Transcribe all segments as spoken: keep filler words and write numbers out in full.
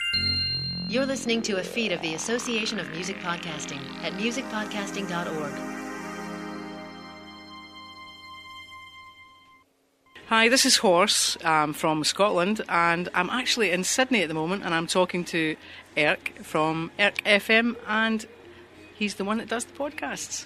You're listening to a feed of the Association of Music Podcasting at music podcasting dot org. Hi, this is Horse um, from Scotland, and I'm actually in Sydney at the moment, and I'm talking to Eric from Eric F M, and he's the one that does the podcasts.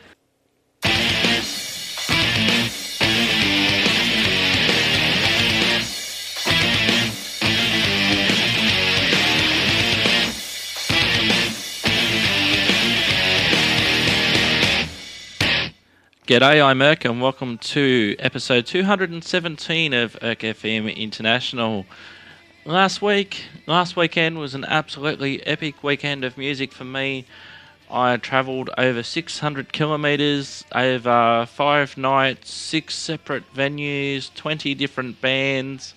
G'day, I'm Erk, and welcome to episode two hundred seventeen of Erk F M International. Last week, last weekend was an absolutely epic weekend of music for me. I travelled over six hundred kilometres, over five nights, six separate venues, twenty different bands,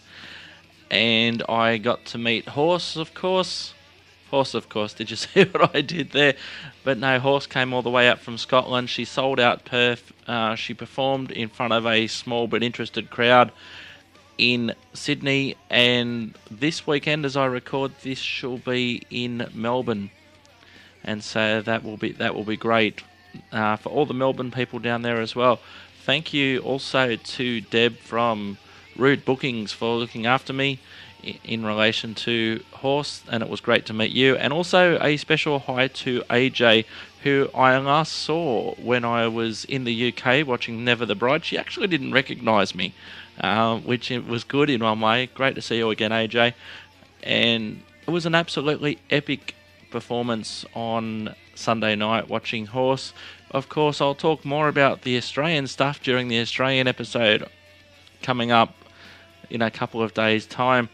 and I got to meet Horse, of course. Horse, of course, did you see what I did there? But no, Horse came all the way up from Scotland. She sold out Perth. Uh, she performed in front of a small but interested crowd in Sydney. And this weekend, as I record this, she'll be in Melbourne. And so that will be that will be great uh, for all the Melbourne people down there as well. Thank you also to Deb from Rude Bookings for looking after me in relation to Horse, and it was great to meet you. And also a special hi to A J, who I last saw when I was in the U K watching Never the Bride. She actually didn't recognise me, uh, which was good in one way. Great to see you again, A J. And it was an absolutely epic performance on Sunday night watching Horse. Of course, I'll talk more about the Australian stuff during the Australian episode coming up in a couple of days' time.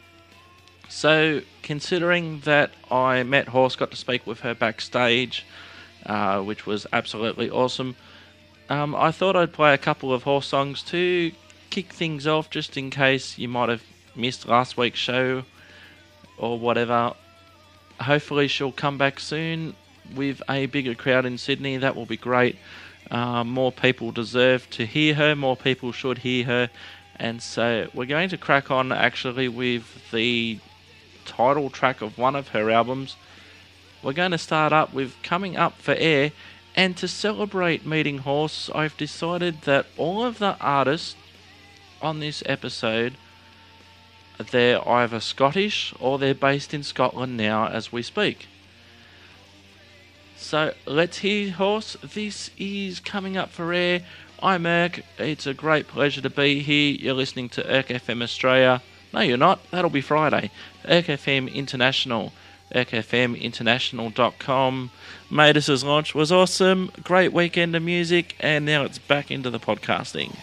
So, considering that I met Horse, got to speak with her backstage, uh, which was absolutely awesome, um, I thought I'd play a couple of Horse songs to kick things off, just in case you might have missed last week's show or whatever. Hopefully she'll come back soon with a bigger crowd in Sydney. That will be great. Uh, more people deserve to hear her, more people should hear her. And so we're going to crack on actually with the title track of one of her albums. We're going to start up with Coming Up for Air, and to celebrate meeting Horse, I've decided that all of the artists on this episode, they're either Scottish or they're based in Scotland now as we speak. So let's hear Horse. This is Coming Up for Air. I'm Erk. It's a great pleasure to be here. You're listening to Erk F M Australia. No, you're not. That'll be Friday. Erk F M International. erk f m international dot com. Matus' launch was awesome. Great weekend of music. And now it's back into the podcasting.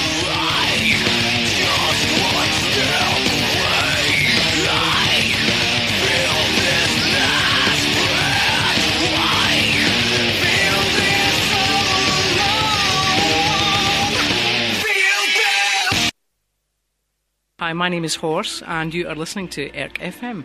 Hi, my name is Horse, and you are listening to Erk F M.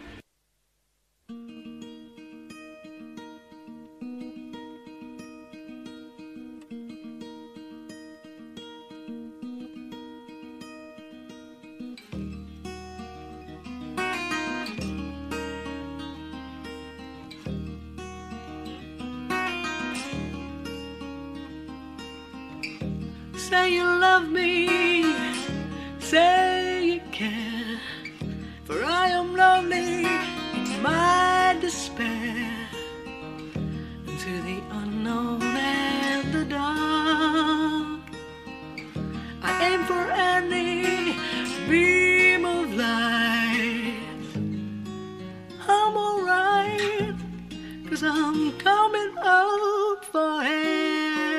Say you love me, say you care, for I am lonely in my despair, into the unknown and the dark. I aim for any beam of light. I'm alright, 'cause I'm coming up for air.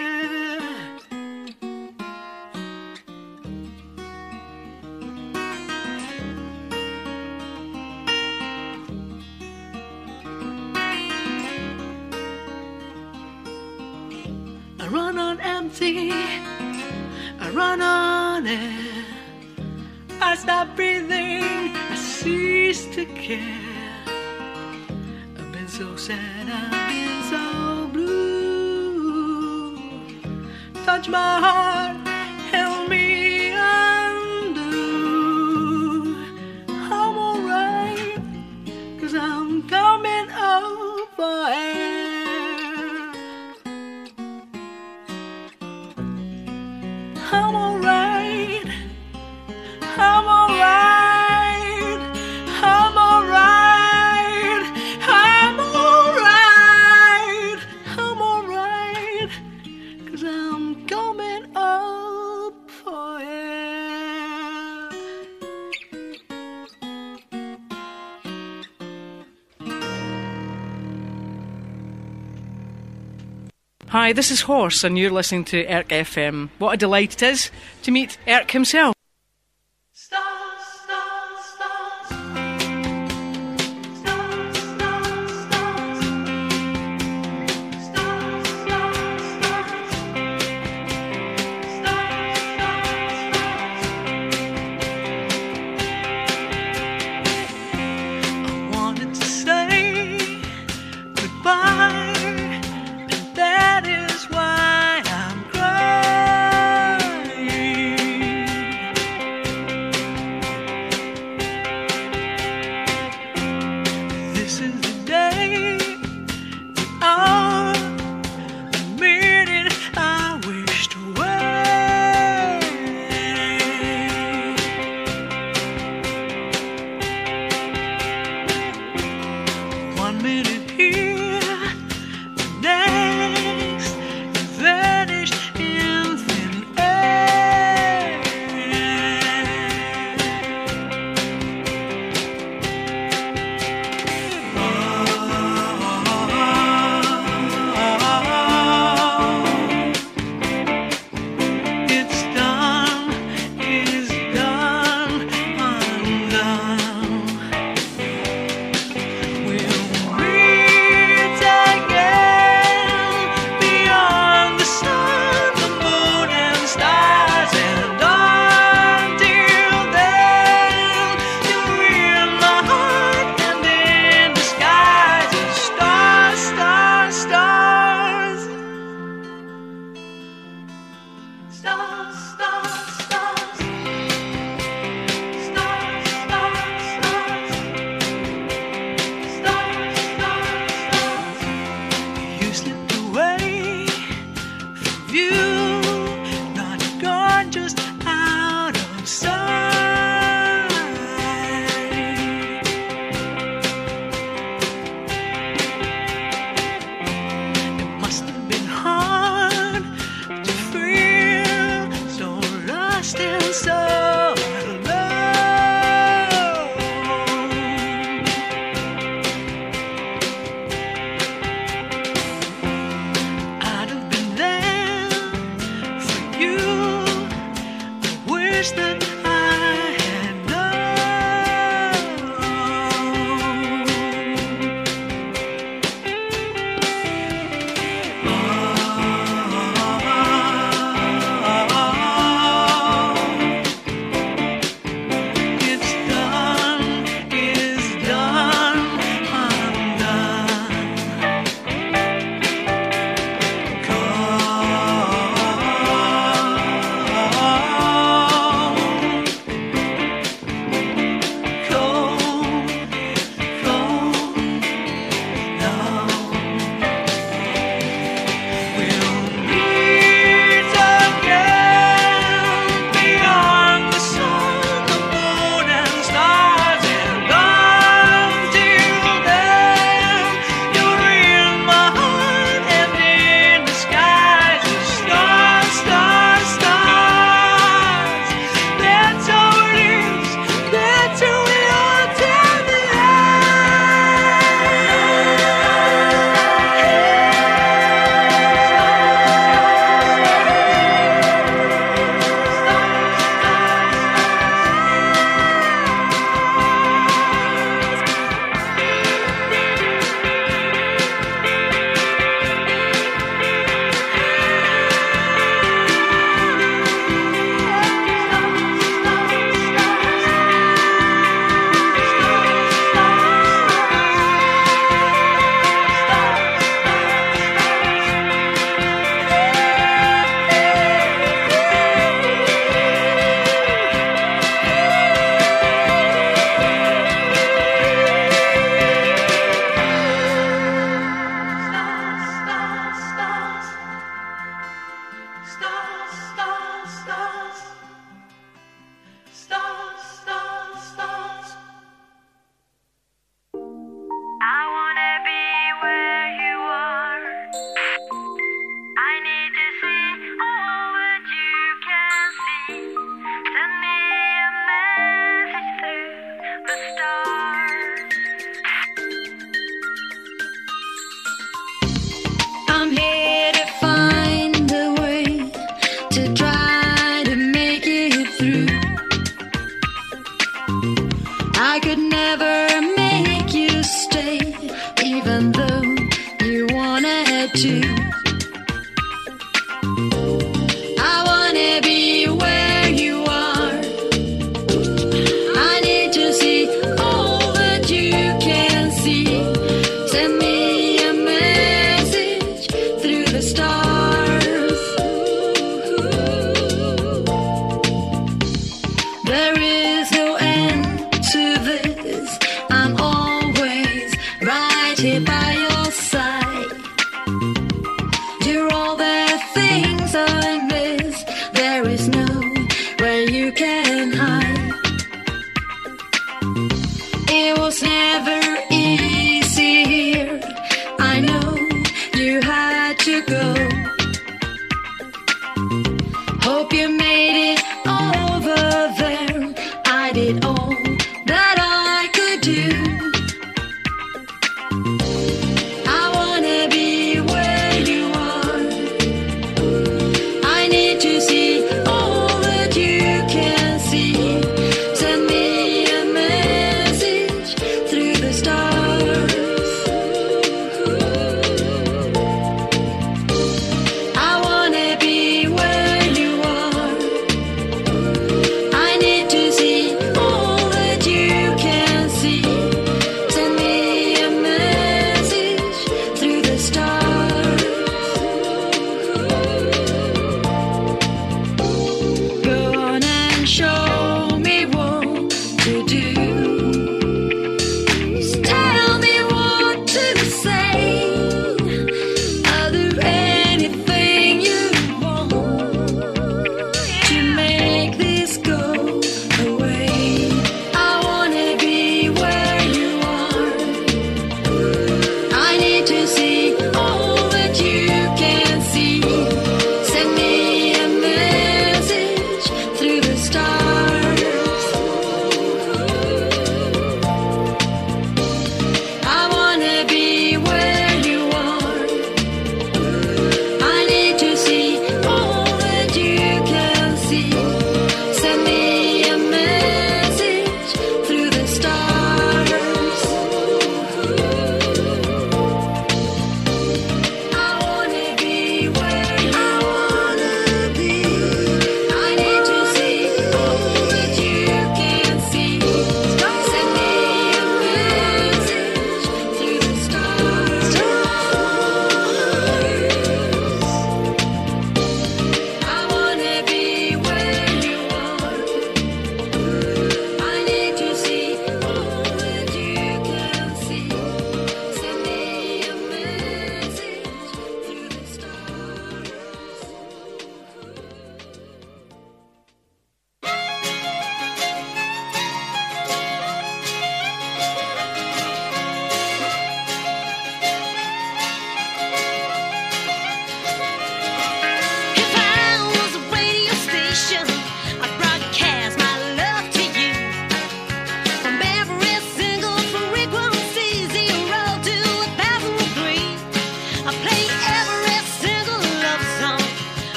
I run on empty, I run on air. I stop breathing, I cease to care. I've been so sad, I've been so blue. Touch my heart, help me undo. I'm alright, 'cause I'm I'm alright, I'm alright, I'm alright, I'm alright, 'cause I'm coming up for air. Hi, this is Horse, and you're listening to Erk F M. What a delight it is to meet Erk himself. Stars, stars, stars. Stars, stars, stars. Stars, stars, stars. Stars, stars, stars. I wanted to say goodbye. That is why I'm crying. I could never make you stay, even though you wanted to. I wanna be where you are. I need to see all that you can see. Send me a message through the stars. There is no end to this. I'm always right here by your side. You're all the things I miss. There is nowhere you can hide. It was never easy here. I know you had to go. Hope you made it over there.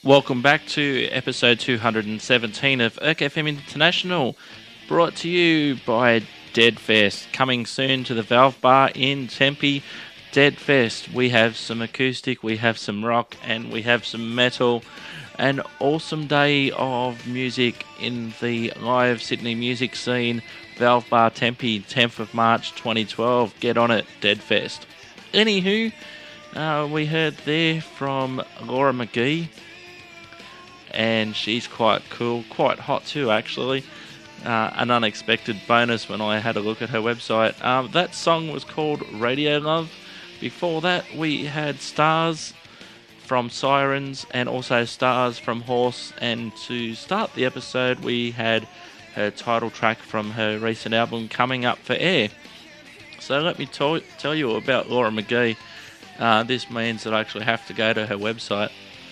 Welcome back to episode two hundred seventeen of E R C F M International, brought to you by Deadfest, coming soon to the Valve Bar in Tempe. Deadfest, we have some acoustic, we have some rock, and we have some metal. An awesome day of music in the live Sydney music scene. Valve Bar Tempe, tenth of March twenty twelve. Get on it, Deadfest. Anywho, uh, we heard there from Laura McGee, and she's quite cool, quite hot too actually. Uh, an unexpected bonus when I had a look at her website. Um, that song was called Radio Love. Before that we had Stars from Sirens and also Stars from Horse, and to start the episode we had her title track from her recent album Coming Up for Air. So let me t- tell you about Laura McGee. Uh, this means that I actually have to go to her website.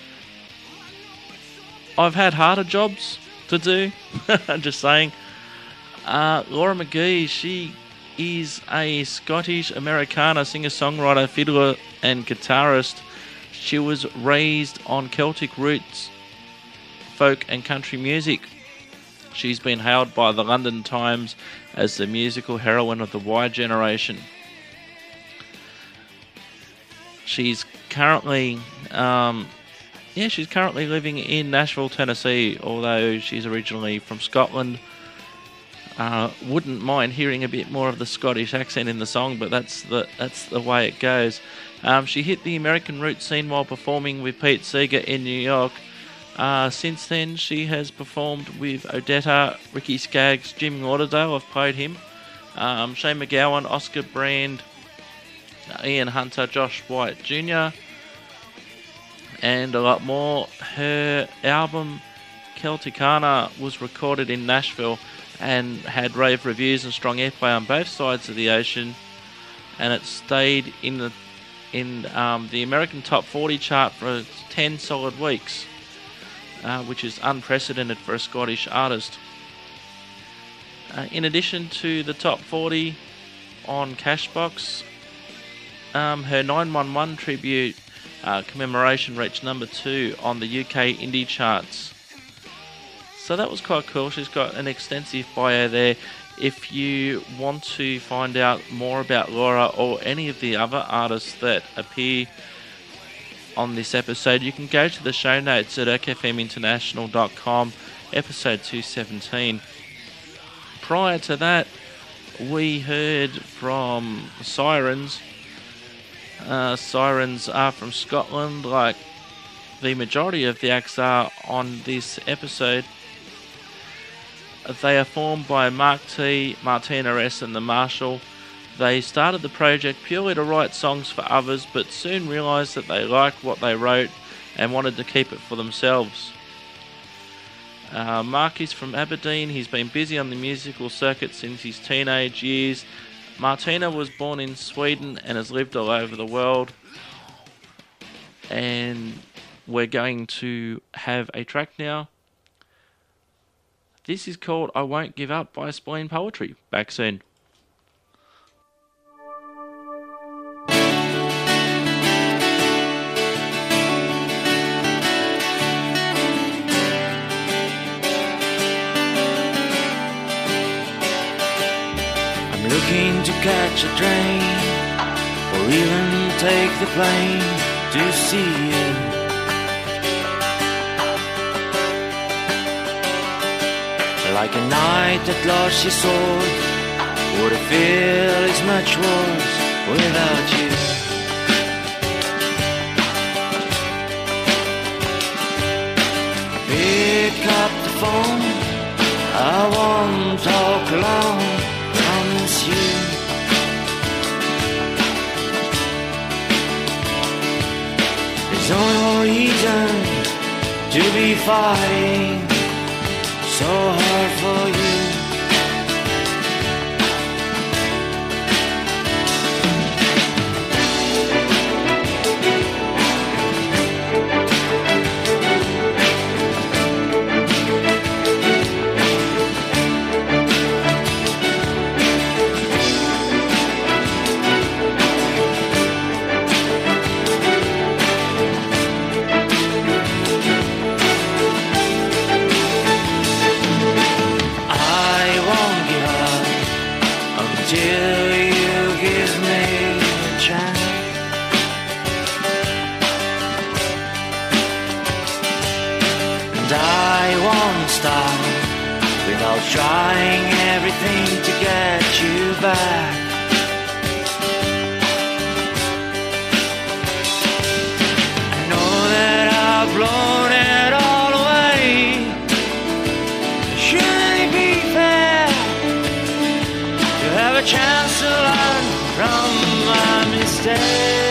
I've had harder jobs to do. I'm just saying. Uh, Laura McGee, she is a Scottish Americana singer-songwriter, fiddler and guitarist. She was raised on Celtic roots, folk and country music. She's been hailed by the London Times as the musical heroine of the Y generation. She's currently, um, yeah, she's currently living in Nashville, Tennessee, although she's originally from Scotland. Uh, wouldn't mind hearing a bit more of the Scottish accent in the song, but that's the that's the way it goes. Um, she hit the American roots scene while performing with Pete Seeger in New York. Uh, since then, she has performed with Odetta, Ricky Skaggs, Jim Lauderdale, I've played him, um, Shane McGowan, Oscar Brand, Ian Hunter, Josh White Junior, and a lot more. Her album Celticana was recorded in Nashville and had rave reviews and strong airplay on both sides of the ocean, and it stayed in the in um, the American Top forty chart for ten solid weeks, uh, which is unprecedented for a Scottish artist. Uh, in addition to the Top forty on Cashbox, um, her nine one one tribute uh, commemoration reached number two on the U K indie charts. So that was quite cool. She's got an extensive bio there. If you want to find out more about Laura or any of the other artists that appear on this episode, you can go to the show notes at e r c f m international dot com, episode two seventeen. Prior to that, we heard from Sirens. Uh, Sirens are from Scotland, like the majority of the acts are on this episode. They are formed by Mark T, Martina S and the Marshall. They started the project purely to write songs for others, but soon realised that they liked what they wrote and wanted to keep it for themselves. Uh, Mark is from Aberdeen. He's been busy on the musical circuit since his teenage years. Martina was born in Sweden and has lived all over the world. And we're going to have a track now. This is called I Won't Give Up by Spleen Poetry. Back soon. I'm looking to catch a train, or even take the plane to see you. Like a knight that lost his sword, would I feel is much worse without you. Pick up the phone, I won't talk long, promise you. There's no reason to be fighting so hard for you. on style without trying everything to get you back. I know that I've blown it all away. Should it be fair to have a chance to learn from my mistakes?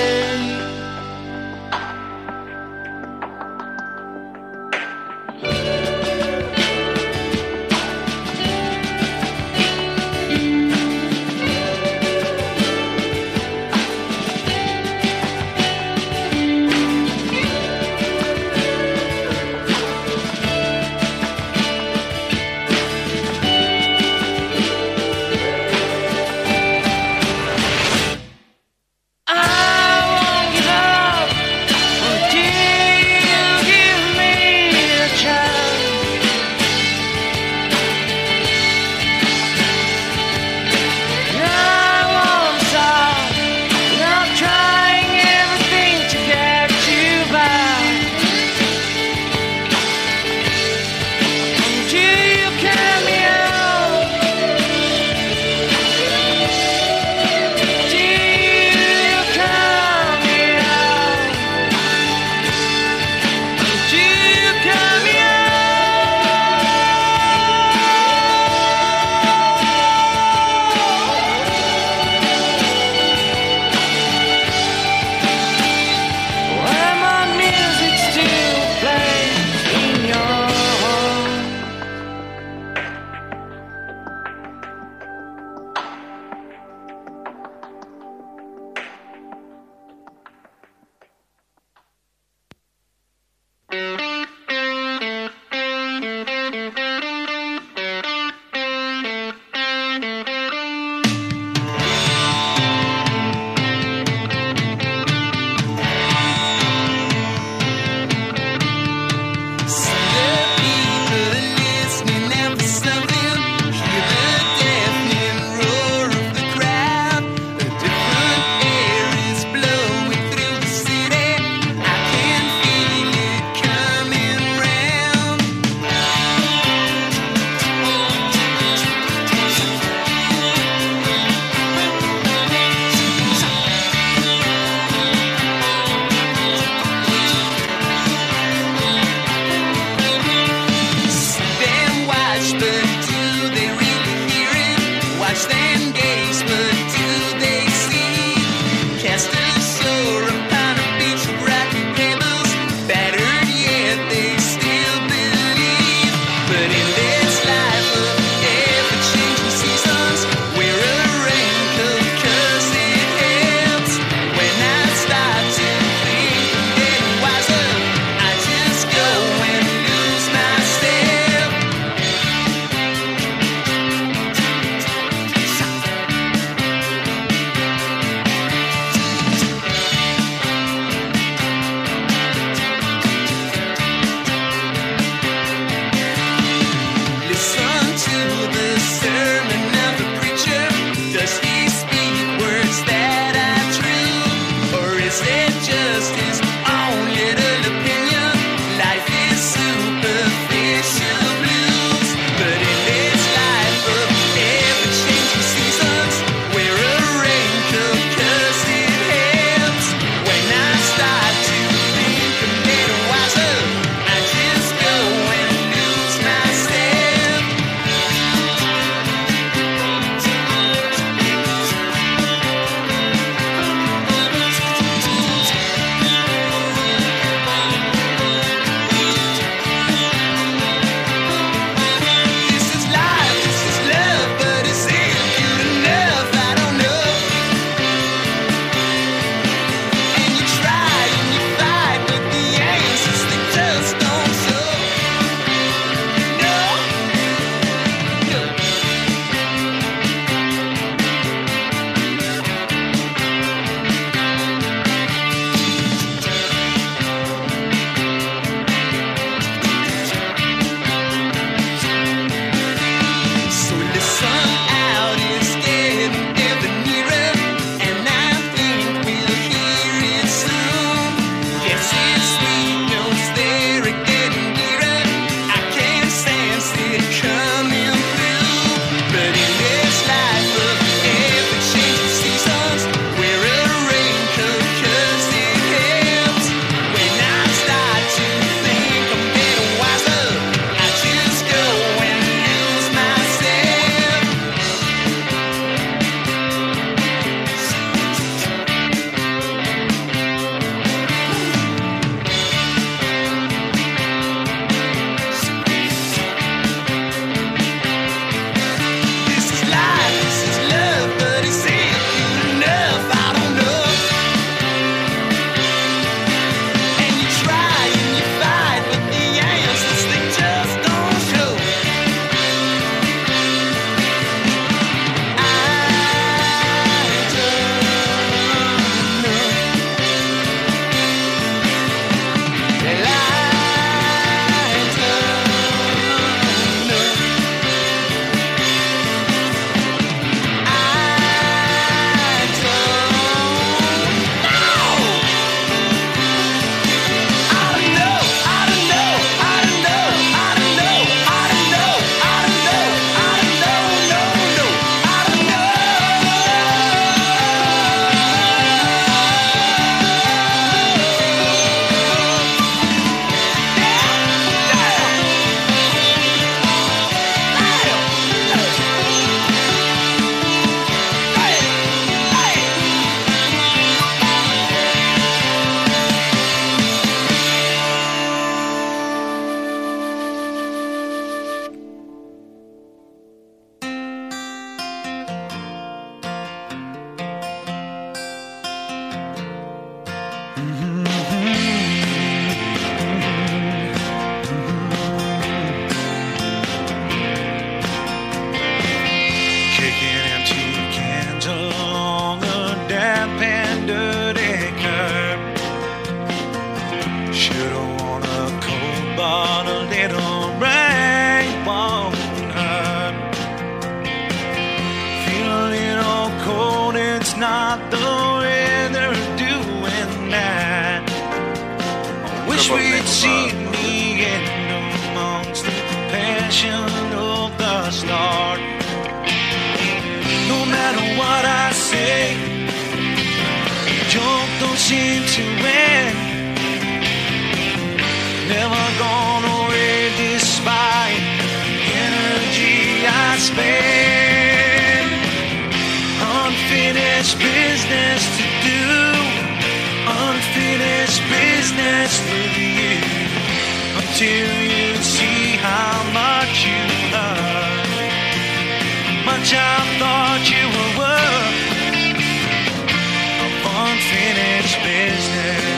see me end amongst the passion of the start. No matter what I say, the joke don't seem to end. Never gone away despite the energy I spend. Unfinished business to do, unfinished business with you, until you see how much you hurt, how much I thought you were worth of unfinished business.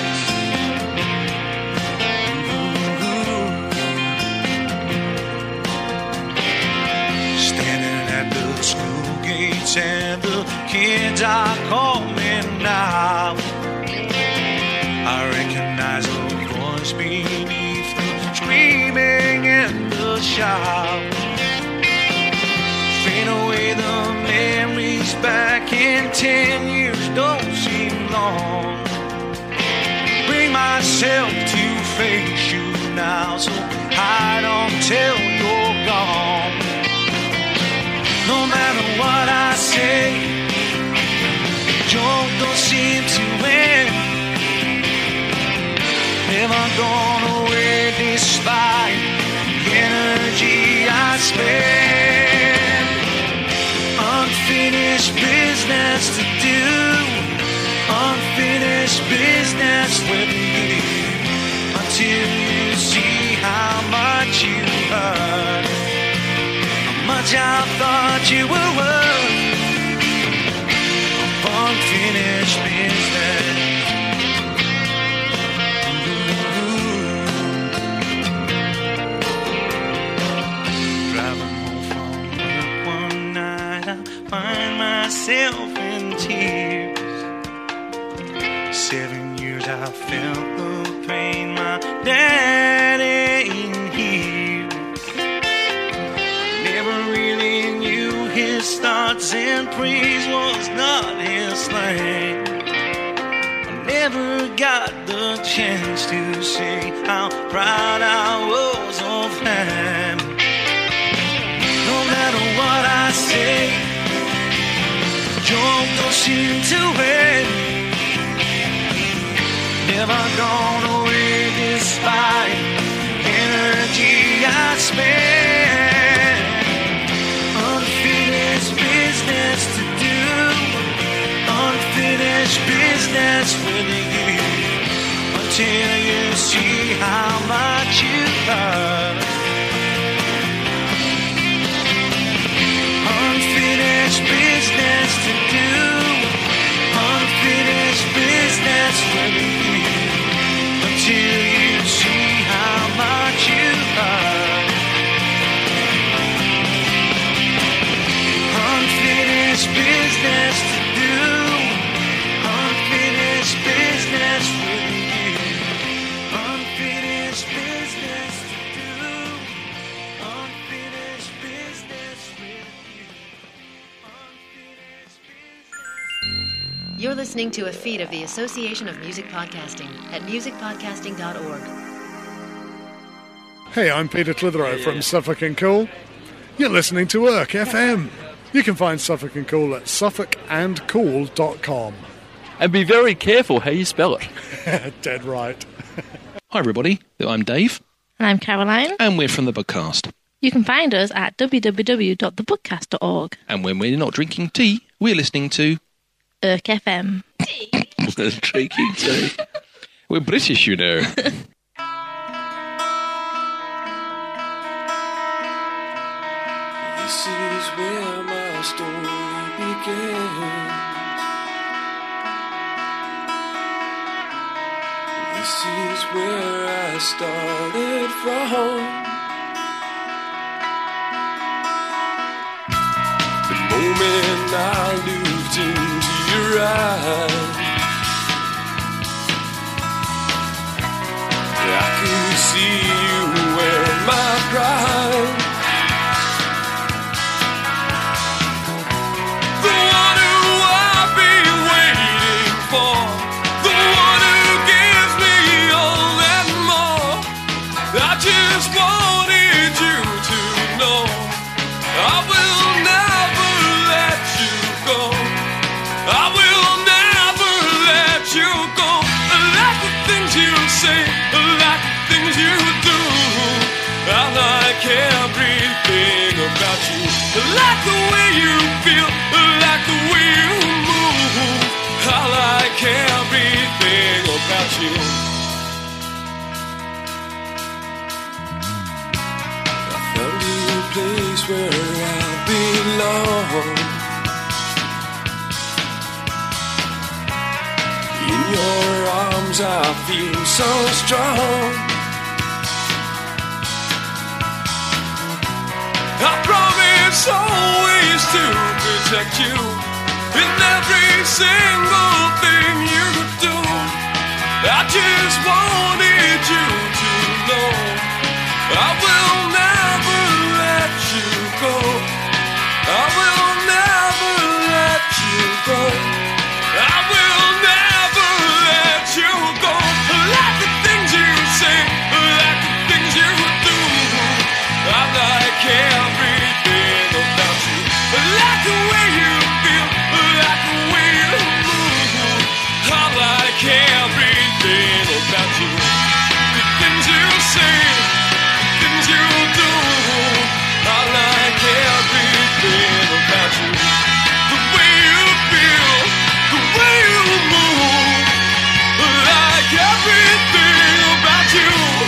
Standing at the school gates and the kids are calling now, I recognize a voice beneath the screaming and the shout. Fade away the memories back in ten years don't seem long. Bring myself to face you now, so I don't tell you're gone. No matter what I say, the joke don't seem to end. Never gone away despite the energy I spend. Unfinished business to do, unfinished business with you, until you see how much you hurt, how much I thought you were worth of unfinished business. Find myself in tears. Seven years I felt the pain. My dad ain't here. Never really knew his thoughts, and praise was not his slang. I never got the chance to say how proud I was of him. No matter what I say, joke don't seem to end. Never gone away despite energy I spend. Unfinished business to do, unfinished business with you, until you see how much you hurt. Unfinished business to do, unfinished business with you, until you see how much you hurt. Unfinished business to do, unfinished business with you, unfinished business to do, unfinished business with you. You're listening to a feed of the Association of Music Podcasting at music podcasting dot org. Hey, I'm Peter Clitheroe from Suffolk and Cool. You're listening to I R C F M. You can find Suffolk and Cool at suffolk and cool dot com. And be very careful how you spell it. Dead right. Hi everybody, I'm Dave. And I'm Caroline. And we're from the Bookcast. You can find us at w w w dot the bookcast dot org. And when we're not drinking tea, we're listening to I R C F M. Drinking tea. We're British, you know. This is where my story begins. This is where I started from. The moment I looked into your eyes, I could see you wear my pride. like the way you feel, like the way you move. I like everything about you. I found a place where I belong. In your arms I feel so strong. I promise always to protect you in every single thing you do. I just wanted you to know I will never let you go. I will never let you go. I will never let you go. Like the things you say, like the things you do, I like everything about you. Like the way you feel, like the way you move, I like everything about you. The things you say, the things you do, I like everything about you. The way you feel, the way you move, I like everything about you.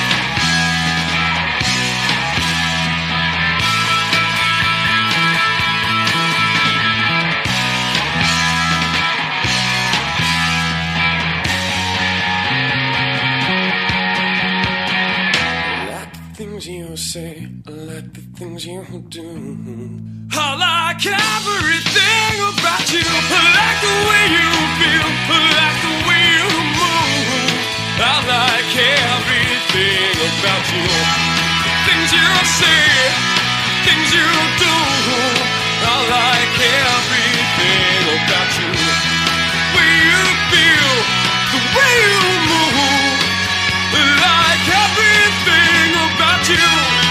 Things you say, like the things you do. I like everything about you. I like the way you feel, I like the way you move. I like everything about you. Things you say, things you do. I like everything about you. The way you feel, the way you move. I like everything about you.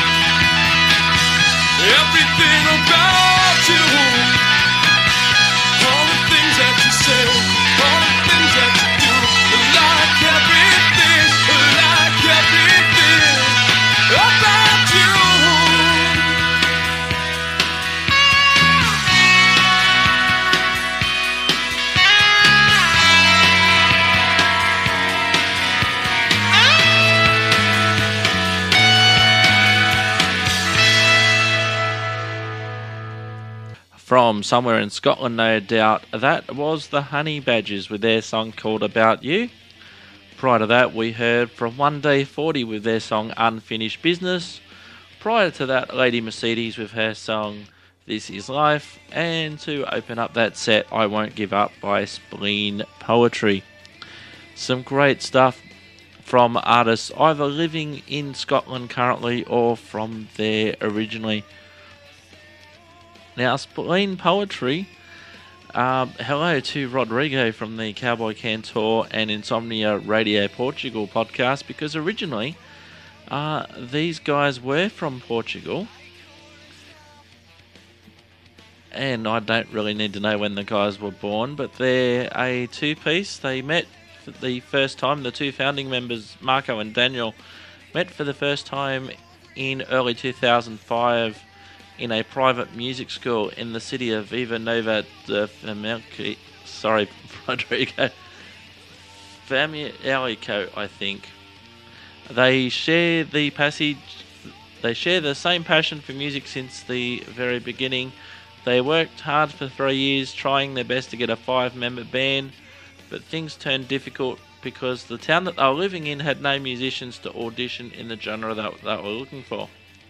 Everything about you. All the things that you say, all the things that you do. I like everything, I like everything about you. From somewhere in Scotland, no doubt. That was the Honey Badgers with their song called About You. Prior to that, we heard from One Day forty with their song Unfinished Business. Prior to that, Lady Mercedes with her song This Is Life. And to open up that set, I Won't Give Up by Spleen Poetry. Some great stuff from artists either living in Scotland currently or from there originally. Now, Spleen Poetry, um, hello to Rodrigo from the Cowboy Cantor and Insomnia Radio Portugal podcast, because originally uh, these guys were from Portugal, and I don't really need to know when the guys were born, but they're a two-piece. They met for the first time, the two founding members, Marco and Daniel, met for the first time in early two thousand five in a private music school in the city of Viva Nova de Famalicão. Sorry, Rodrigo. Famalicão, I think. They share the passage. They share the same passion for music since the very beginning. They worked hard for three years, trying their best to get a five-member band, but things turned difficult because the town that they were living in had no musicians to audition in the genre that they were looking for.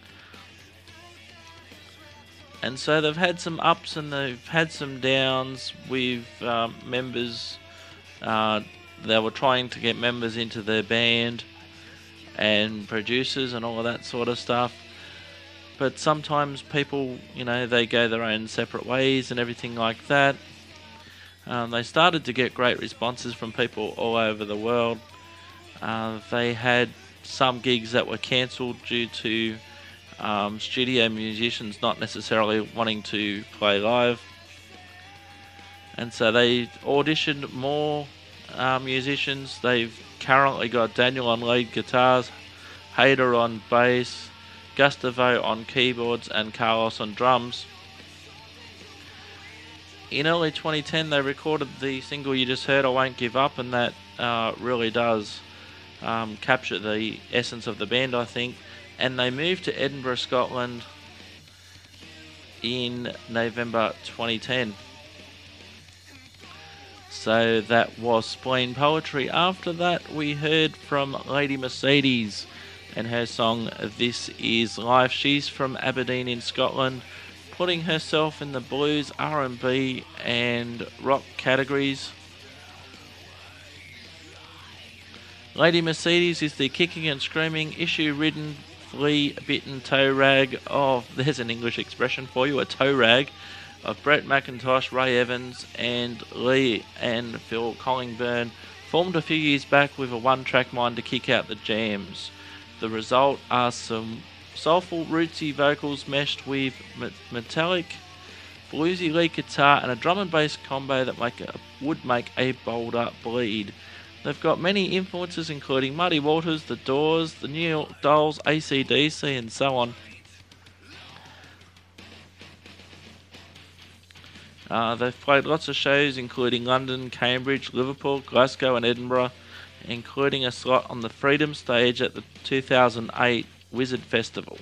And so they've had some ups and they've had some downs with um, members. Uh, they were trying to get members into their band and producers and all of that sort of stuff. But sometimes people, you know, they go their own separate ways and everything like that. Um, they started to get great responses from people all over the world. Uh, they had some gigs that were cancelled due to Um, studio musicians not necessarily wanting to play live, and so they auditioned more uh, musicians. They've currently got Daniel on lead guitars, Hader on bass, Gustavo on keyboards, and Carlos on drums. in early twenty ten, they recorded the single you just heard, I Won't Give Up, and that uh, really does um, capture the essence of the band, I think. And they moved to Edinburgh, Scotland in November twenty ten. So that was Spleen Poetry. After that, we heard from Lady Mercedes and her song This Is Life. She's from Aberdeen in Scotland, putting herself in the blues, R and B and rock categories. Lady Mercedes is the kicking and screaming, issue-ridden, flea-bitten toe rag of, there's an English expression for you, a toe rag, of Brett McIntosh, Ray Evans and Lee and Phil Collingburn, formed a few years back with a one-track mind to kick out the jams. The result are some soulful, rootsy vocals meshed with metallic, bluesy lead guitar and a drum and bass combo that make a, would make a boulder bleed. They've got many influences including Muddy Waters, The Doors, The New York Dolls, A C D C and so on. Uh, they've played lots of shows including London, Cambridge, Liverpool, Glasgow and Edinburgh, including a slot on the Freedom stage at the two thousand eight Wizard Festival.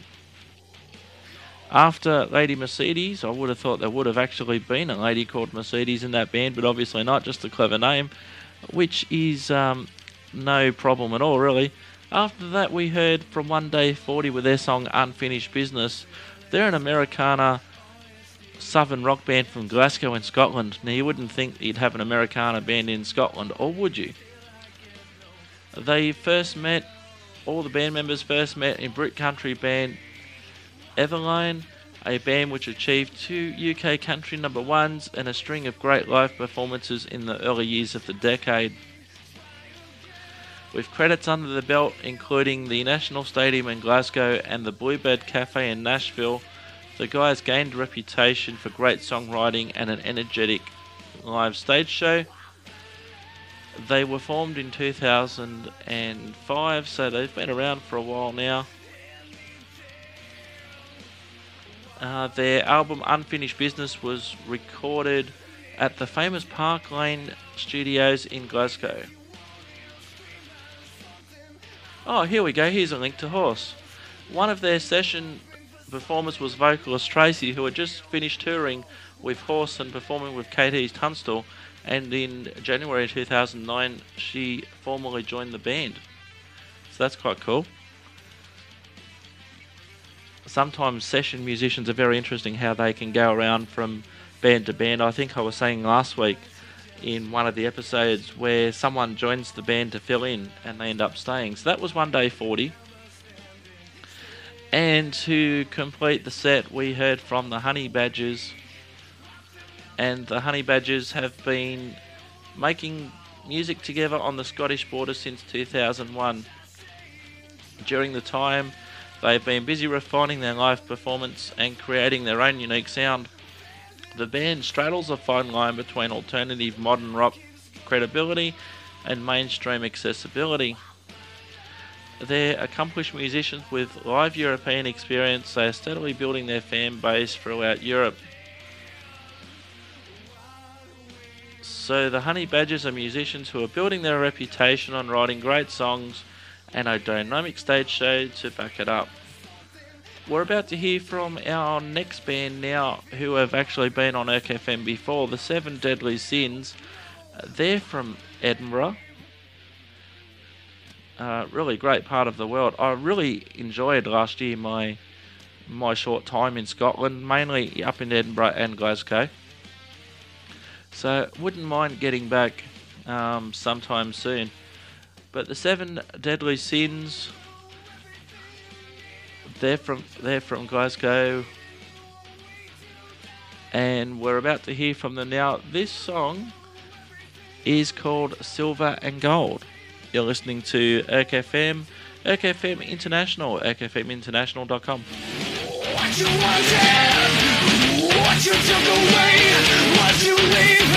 After Lady Mercedes, I would have thought there would have actually been a lady called Mercedes in that band, but obviously not, just a clever name, which is um, no problem at all, really. After that, we heard from One Day forty with their song Unfinished Business. They're an Americana southern rock band from Glasgow in Scotland. Now, you wouldn't think you'd have an Americana band in Scotland, or would you? They first met, all the band members first met in Brit country band Everlane, a band which achieved two U K country number ones and a string of great live performances in the early years of the decade. With credits under the belt including the National Stadium in Glasgow and the Bluebird Cafe in Nashville, the guys gained a reputation for great songwriting and an energetic live stage show. They were formed in two thousand five, so they've been around for a while now. Uh, their album Unfinished Business was recorded at the famous Park Lane Studios in Glasgow. Oh, here we go, here's a link to Horse. One of their session performers was vocalist Tracy, who had just finished touring with Horse and performing with Kate East Tunstall, and in January two thousand nine she formally joined the band. So that's quite cool. Sometimes session musicians are very interesting, how they can go around from band to band. I think I was saying last week in one of the episodes where someone joins the band to fill in and they end up staying. So that was One Day forty. And to complete the set, we heard from the Honey Badgers. And the Honey Badgers have been making music together on the Scottish border since two thousand one. During the time, they've been busy refining their live performance and creating their own unique sound. The band straddles a fine line between alternative modern rock credibility and mainstream accessibility. They're accomplished musicians with live European experience. They are steadily building their fan base throughout Europe. So the Honey Badgers are musicians who are building their reputation on writing great songs and a dynamic stage show to back it up. We're about to hear from our next band now, who have actually been on Erk F M before, the Seven Deadly Sins. They're from Edinburgh. Uh, really great part of the world. I really enjoyed last year my my short time in Scotland, mainly up in Edinburgh and Glasgow. So wouldn't mind getting back um, sometime soon. But the Seven Deadly Sins, they're from they're from Glasgow, and we're about to hear from them now. This song is called Silver and Gold. You're listening to Erk F M, Erk F M International, erk f m international dot com. What you wanted, what you took away, what you leave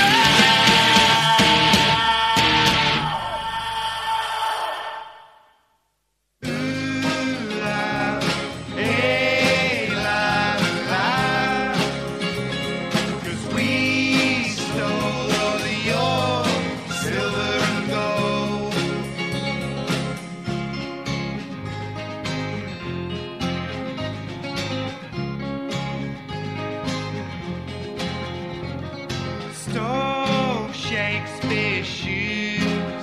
Cause we Shakespeare shoes,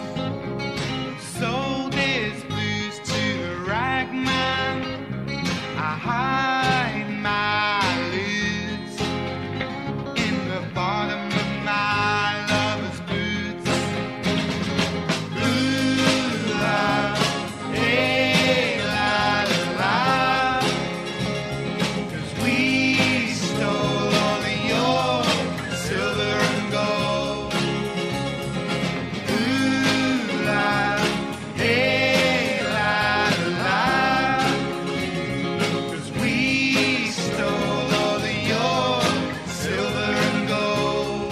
sold his blues to a ragman. I hide my lose in the bottom of my lover's boots. Ooh, la, hey, la, la, la, 'cause we stole all of your silver and gold. Ooh, la, hey, la, la, la, 'cause we stole all of your silver and gold.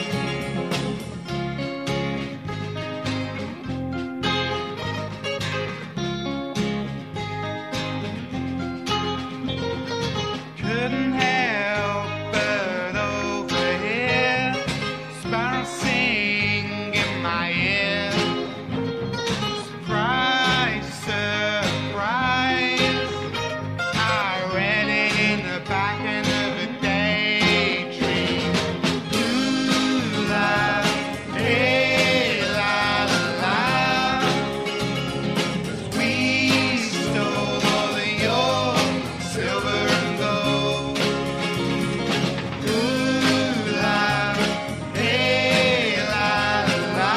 Couldn't help but overhear sparrows sing in my ear. Surprise, surprise, I read it in the back end of a daydream. Ooh, la, hey, la, la, la, 'cause we stole all of your silver and gold. Ooh, la, hey, la, la, la,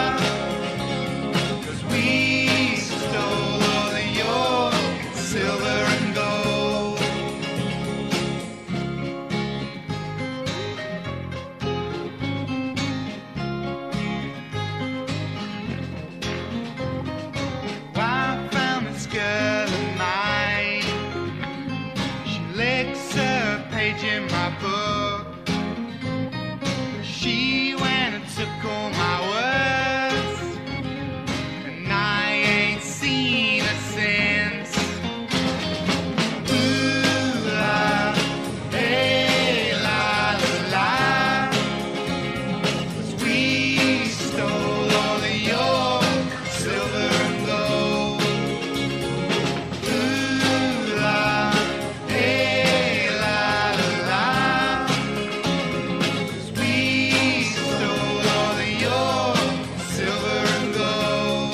'cause we stole all of your silver and gold. I found this girl of mine. She licks a page in my book. She went and took all my words, and I ain't seen her since. Ooh, la, hey, la, la, la, 'cause we stole all of your silver and gold. Ooh, la, hey, la, la, la, 'cause we stole all of your silver and gold.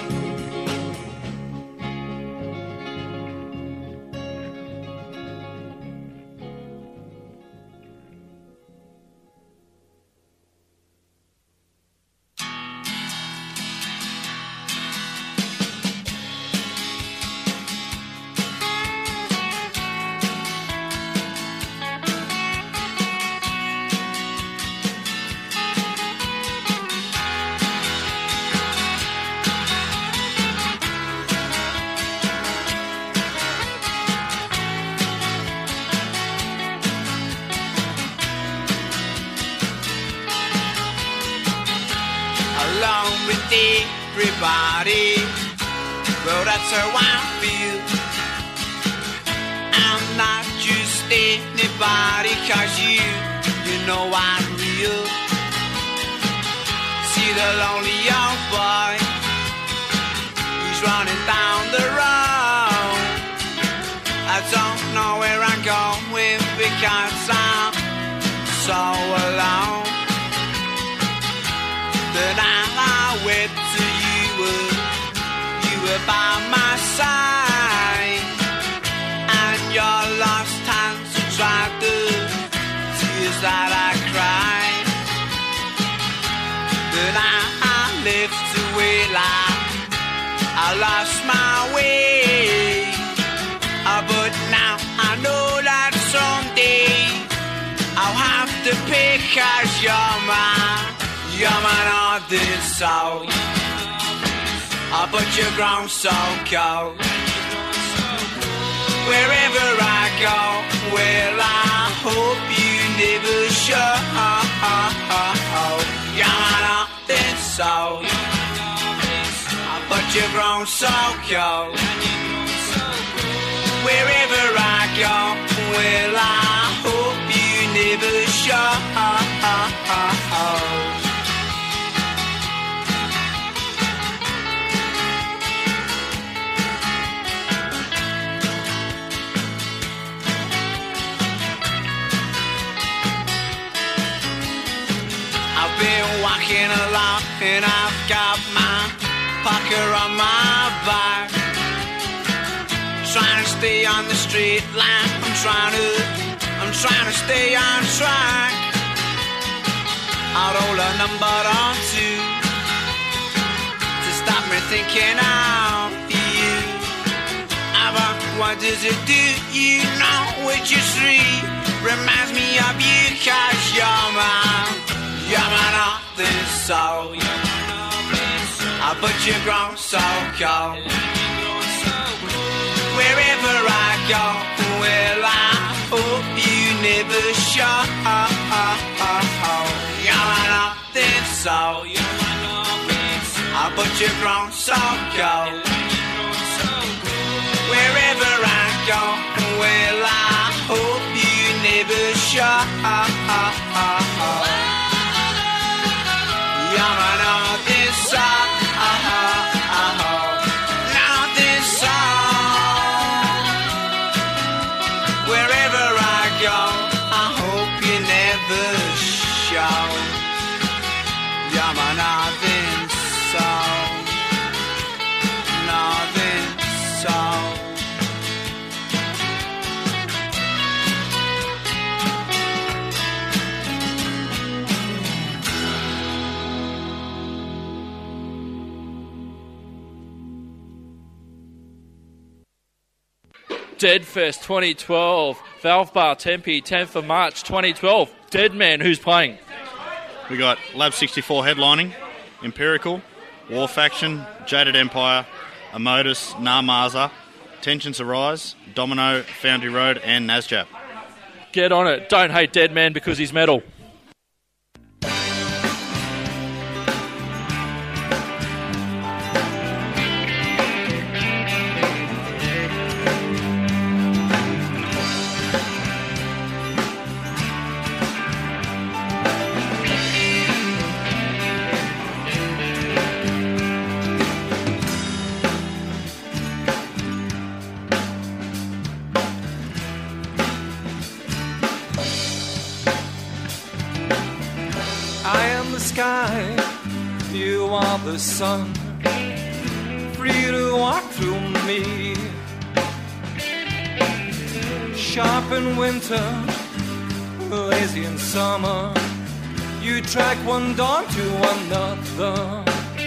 Along with everybody, well, that's how I feel. I'm not just anybody, 'cause you, you know I'm real. See the lonely young boy, he's running down the road. I don't know where I'm going because I'm so alone. The night I went to you were, you were by my side, and your lost hands dried the tears that I cried. The night I left to wait like I lost my way, uh, but now I know that someday I'll have to pay 'cause you're mine. You're my northern soul, oh, but you've grown so cold. Wherever I go, well, I hope you never show. You're my northern soul, oh, but you've grown so cold. Wherever I go, well, I hope you never show. been walking along and I've got my pocket on my back, trying to stay on the straight line. I'm trying to, I'm trying to stay on track. I'll roll a number on two to stop me thinking of you. But what does it do? You know, which is three reminds me of you, cause you're my, you're my northern soul. I but you grown so cold. Wherever I go, well, I hope you never show. You're my northern soul. I but you grown so cold. Wherever I go, well, I hope you never show. You're my northern soul. Northern soul. Wherever I go, I hope you never show. You're my northern soul. Northern soul. Deadfest twenty twelve, Valve Bar Tempe, tenth of March twenty twelve. Deadman, who's playing? We got Lab sixty-four headlining, Empirical, War Faction, Jaded Empire, Amodus, Narmaza, Tensions Arise, Domino, Foundry Road, and Nasjap. Get on it. Don't hate Deadman because he's metal. You are the sun, free to walk through me. Sharp in winter, lazy in summer. You track one dawn to another,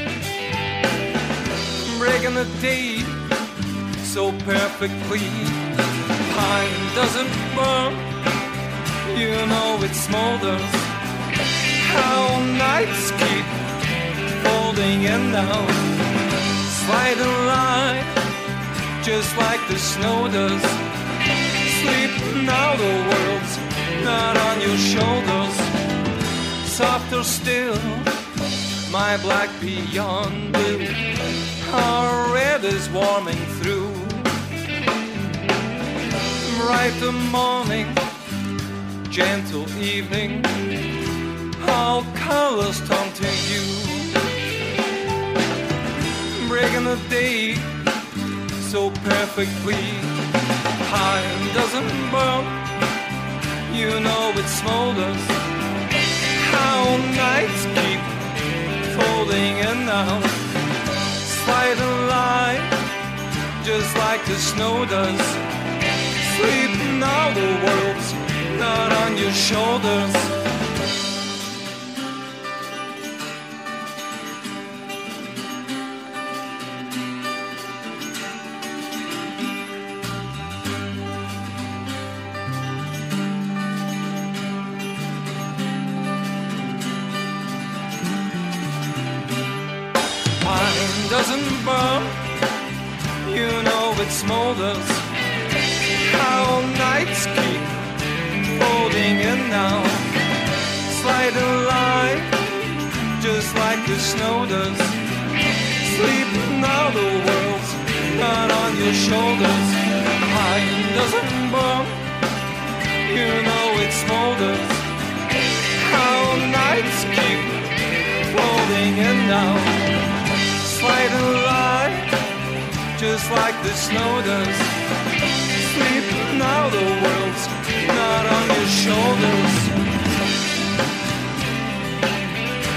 breaking the day so perfectly. Pine doesn't burn, you know it smolders. How nights keep folding in now, sliding line, just like the snow does. Sleep now, the world's not on your shoulders. Softer still, my black beyond blue. Our red is warming through. Bright the morning, gentle evening, all colors turn to you. Breaking the day so perfectly. Pine doesn't burn, you know it smolders. How nights keep folding in now, sliding line, just like the snow does. Sleep now, the world's not on your shoulders. Doesn't burn, you know it smolders. How nights keep folding in now, sliding line, just like the snow does. Sleep now, the world's not on your shoulders. Pine doesn't burn, you know it smolders. How nights keep folding in now, sliding line, just like the snow does. Sleep now, the world's not on your shoulders.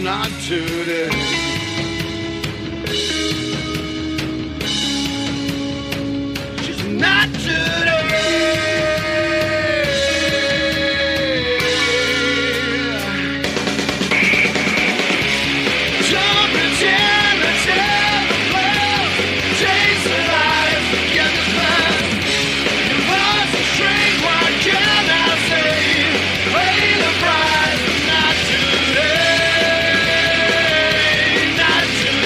not today. Just not today. Don't pretend it's ever love. Chase the life, forget the past. Your heart's a string, what can I say? Pay the price, but not today. Not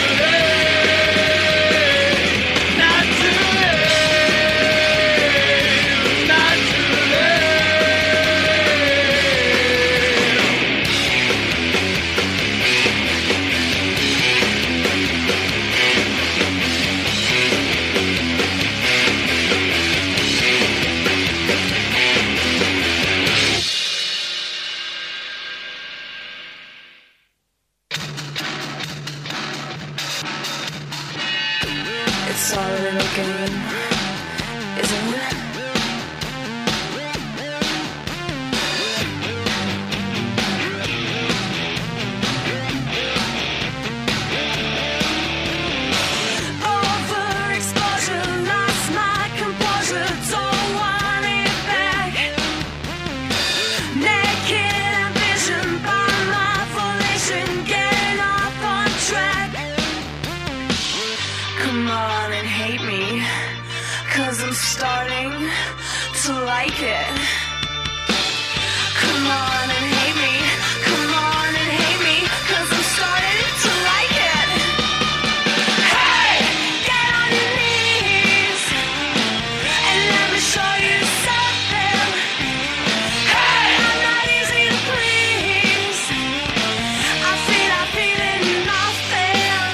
today. Not today. Not It's all a little game, isn't it? Overexposure, lost my composure, don't want it back. Naked ambition, by my volition, getting off on track. Come on and hate me, 'cause I'm starting to like it. Come on and hate me, come on and hate me, 'cause I'm starting to like it. Hey, get on your knees, and let me show you something. Hey, I'm not easy to please. I feel, I feel it nothing.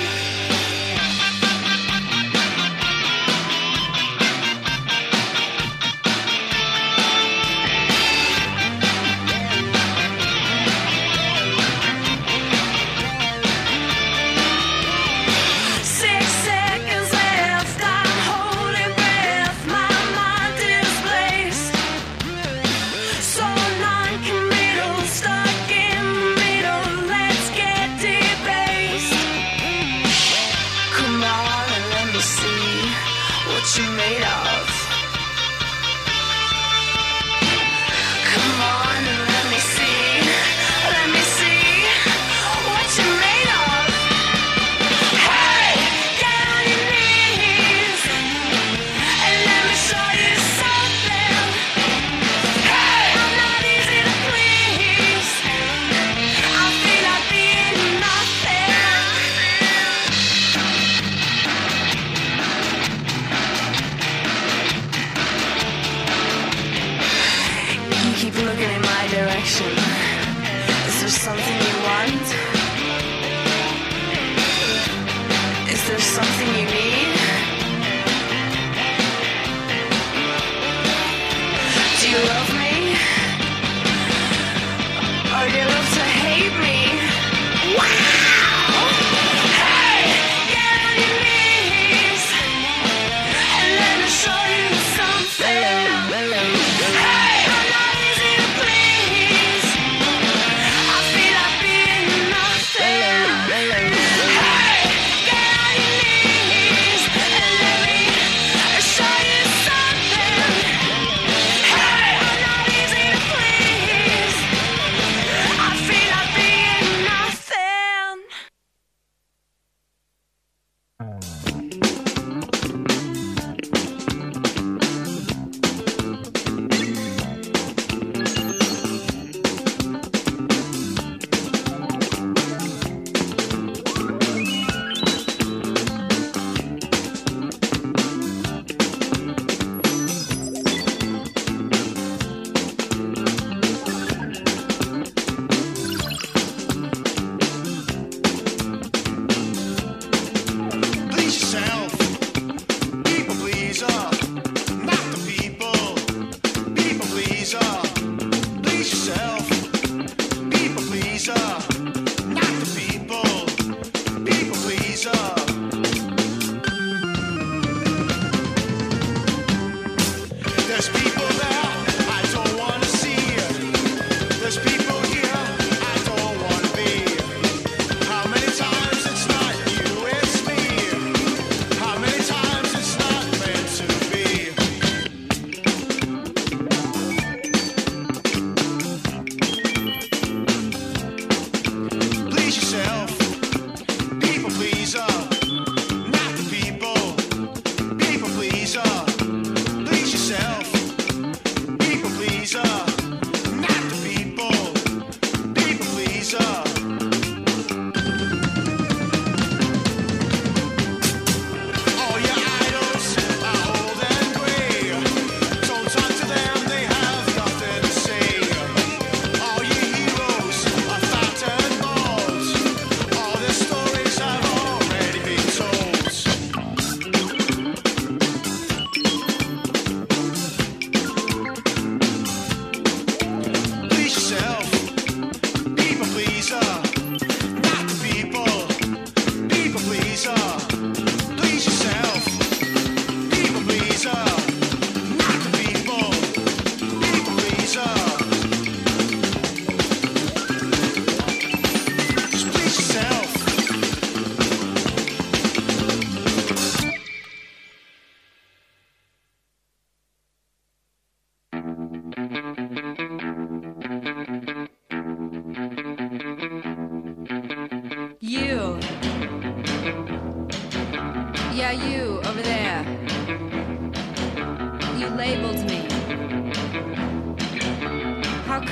Six seconds left, I'm holding breath, my mind is blazed. So non-committal, stuck in the middle, let's get debased. Come on and let me see what you're made of. Come on and let me see, let me see what you're made of. Hey, get on your knees, and let me show you something. Hey, I'm not easy to please. I feel like being nothing.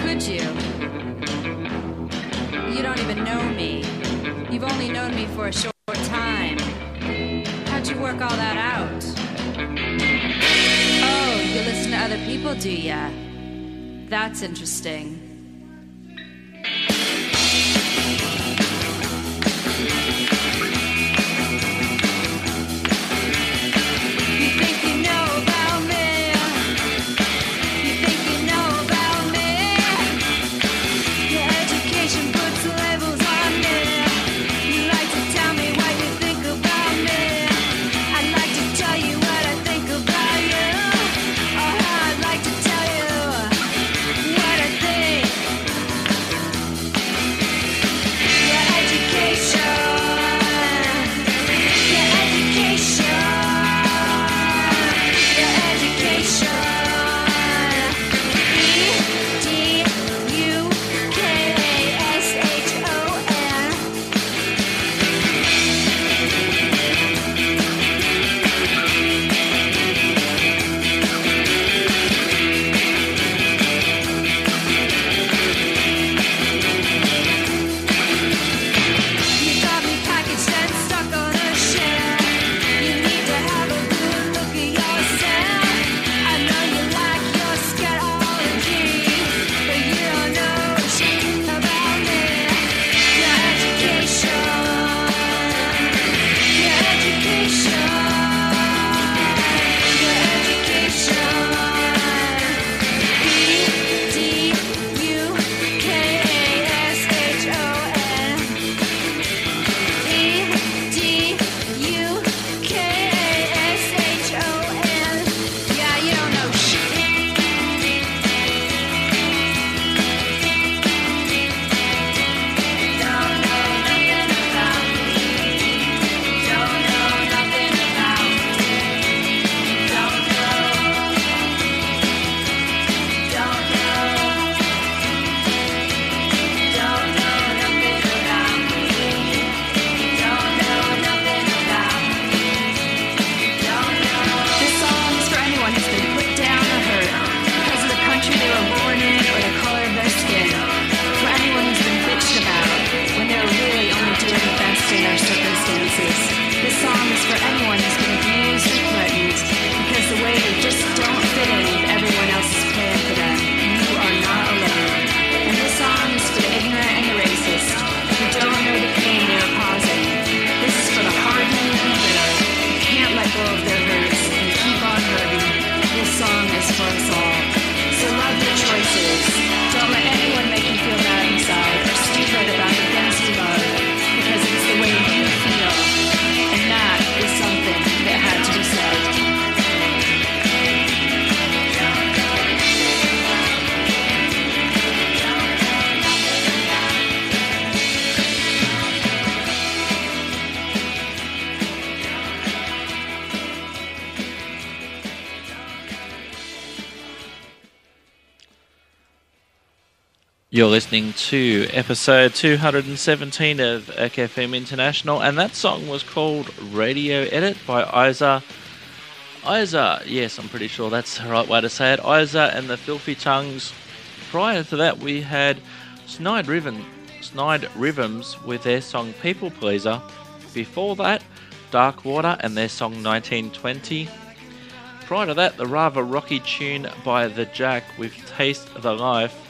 could you? You don't even know me. You've only known me for a short time. How'd you work all that out? Oh, you listen to other people, do ya? That's interesting. You're listening to episode two hundred seventeen of E R C F M International, and that song was called Radio Edit by Isa. Isa, yes, I'm pretty sure that's the right way to say it. Isa and the Filthy Tongues. Prior to that, we had Snide Rhythm, Snide Rhythms with their song People Pleaser. Before that, Dark Water and their song nineteen twenty. Prior to that, the rather rocky tune by The Jack with Taste the Life.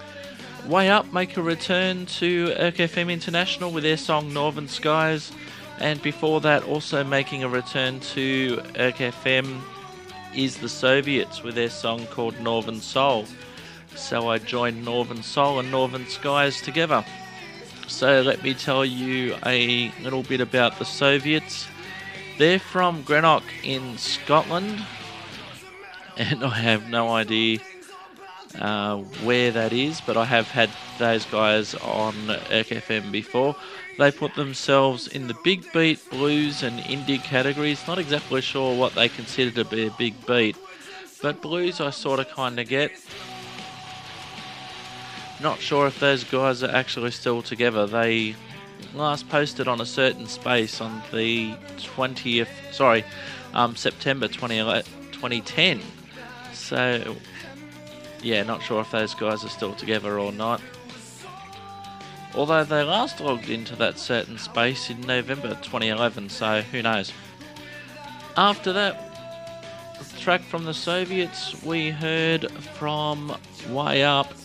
Way Up make a return to E R C F M International with their song Northern Skies, and before that also making a return to E R C F M is the Soviets with their song called Northern Soul. So I joined Northern Soul and Northern Skies together. So let me tell you a little bit about the Soviets. They're from Greenock in Scotland, and I have no idea Uh, where that is, but I have had those guys on E R C F M before. They put themselves in the big beat, blues and indie categories. Not exactly sure what they consider to be a big beat, but blues I sort of kind of get. Not sure if those guys are actually still together. They last posted on a certain space on the twentieth, sorry, um, September twentieth, twenty ten. So yeah, not sure if those guys are still together or not. Although they last logged into that certain space in November twenty eleven, so who knows. After that track from the Soviets, we heard from Way Up.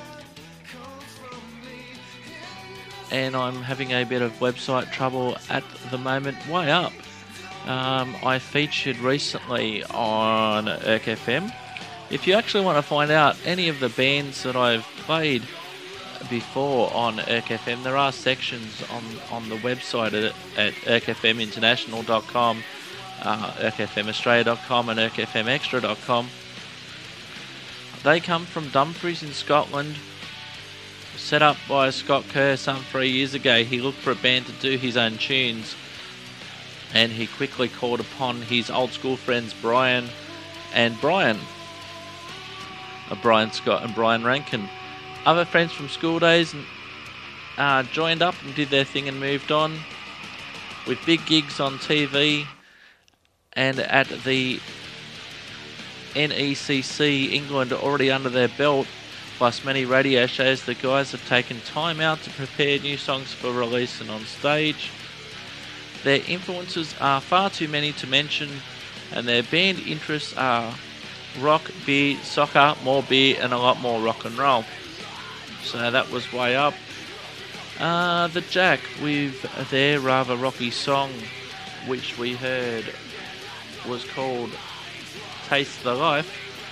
And I'm having a bit of website trouble at the moment. Way Up, um, I featured recently on E R C F M. If you actually want to find out any of the bands that I've played before on E R C F M, there are sections on, on the website at, at E R C F M international dot com, uh, E R C F M australia dot com and E R C F M extra dot com. They come from Dumfries in Scotland, set up by Scott Kerr some three years ago. He looked for a band to do his own tunes, and he quickly called upon his old school friends Brian and Brian. Uh, Brian Scott and Brian Rankin. Other friends from school days uh, joined up and did their thing and moved on, with big gigs on T V and at the N E C C England already under their belt, plus many radio shows. The guys have taken time out to prepare new songs for release and on stage. Their influences are far too many to mention, and their band interests are rock, beer, soccer, more beer, and a lot more rock and roll. So that was Way Up. Uh, the Jack with their rather rocky song, which we heard was called Taste the Life.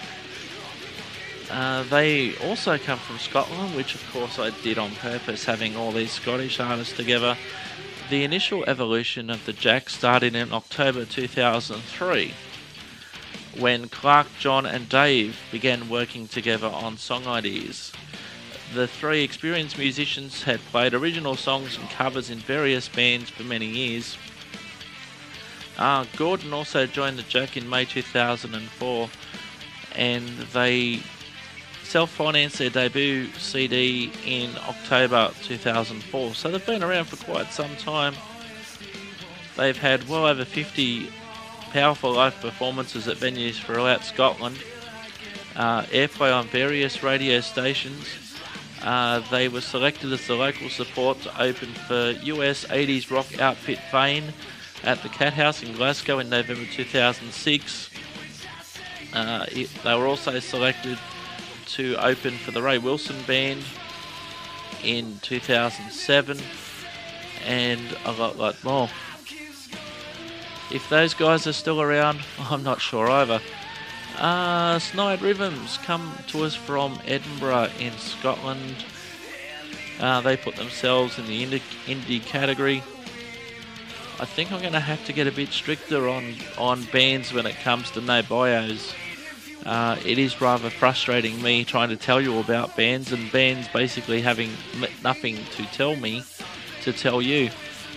Uh, they also come from Scotland, which of course I did on purpose, having all these Scottish artists together. The initial evolution of the Jack started in October two thousand three. When Clark, John and Dave began working together on song ideas. The three experienced musicians had played original songs and covers in various bands for many years. Uh, Gordon also joined the Jack in May two thousand four, and they self-financed their debut C D in October two thousand four, so they've been around for quite some time. They've had well over fifty powerful live performances at venues throughout Scotland, uh, airplay on various radio stations. Uh, they were selected as the local support to open for U S eighties rock outfit Vane at the Cat House in Glasgow in November two thousand six. Uh, it, they were also selected to open for the Ray Wilson Band in two thousand seven, and a lot, lot more. If those guys are still around, I'm not sure either. Uh, Snide Rhythms come to us from Edinburgh in Scotland. Uh, they put themselves in the indie, indie category. I think I'm going to have to get a bit stricter on, on bands when it comes to no bios. Uh, it is rather frustrating me trying to tell you about bands and bands basically having nothing to tell me to tell you.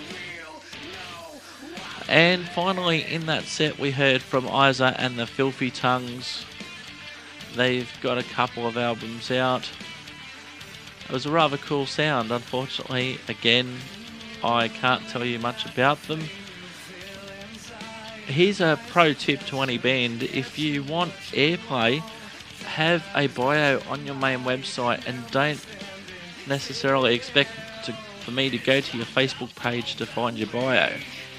And finally in that set we heard from Isa and the Filthy Tongues. They've got a couple of albums out. It was a rather cool sound. Unfortunately, again, I can't tell you much about them. Here's a pro tip to any band. If you want airplay, have a bio on your main website and don't necessarily expect to, for me to go to your Facebook page to find your bio.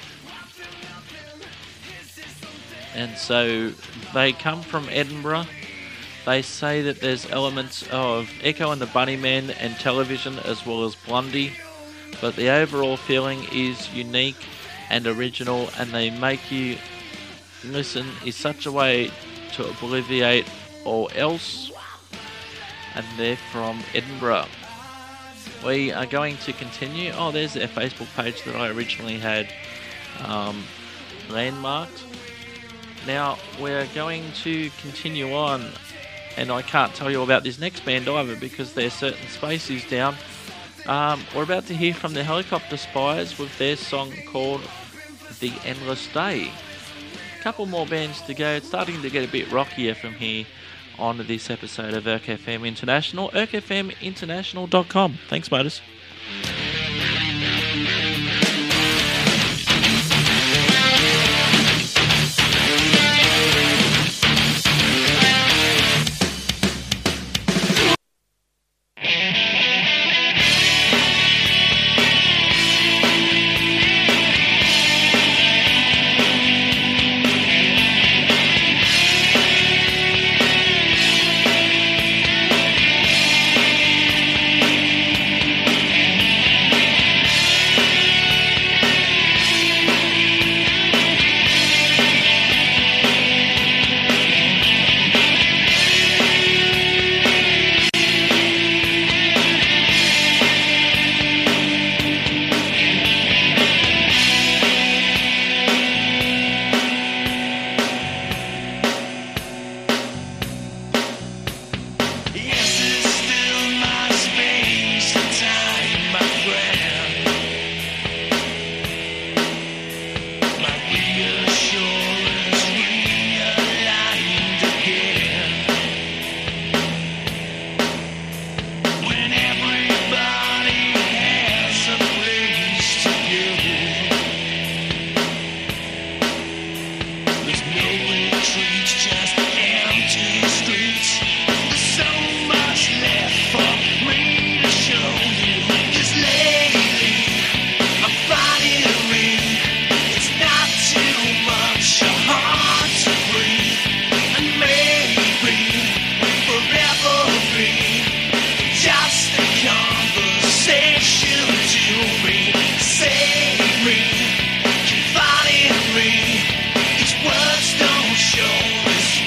And so they come from Edinburgh. They say that there's elements of Echo and the Bunnymen and Television as well as Blondie, but the overall feeling is unique and original, and they make you listen in such a way to obliviate all else. And they're from Edinburgh. We are going to continue. Oh, there's their Facebook page that I originally had um, landmarked. Now we're going to continue on, and I can't tell you about this next band either because their certain space is down. Um, we're about to hear from the Helicopter Spies with their song called The Endless Day. A couple more bands to go. It's starting to get a bit rockier from here on this episode of E R C F M International. E R C F M international dot com. Thanks, motors. retreats, just empty streets. There's so much left for me to show you. 'Cause lately I'm finding it's not too much, a hard to breathe, and maybe forever be just a conversation to me. Save me, confide in me. These words don't show this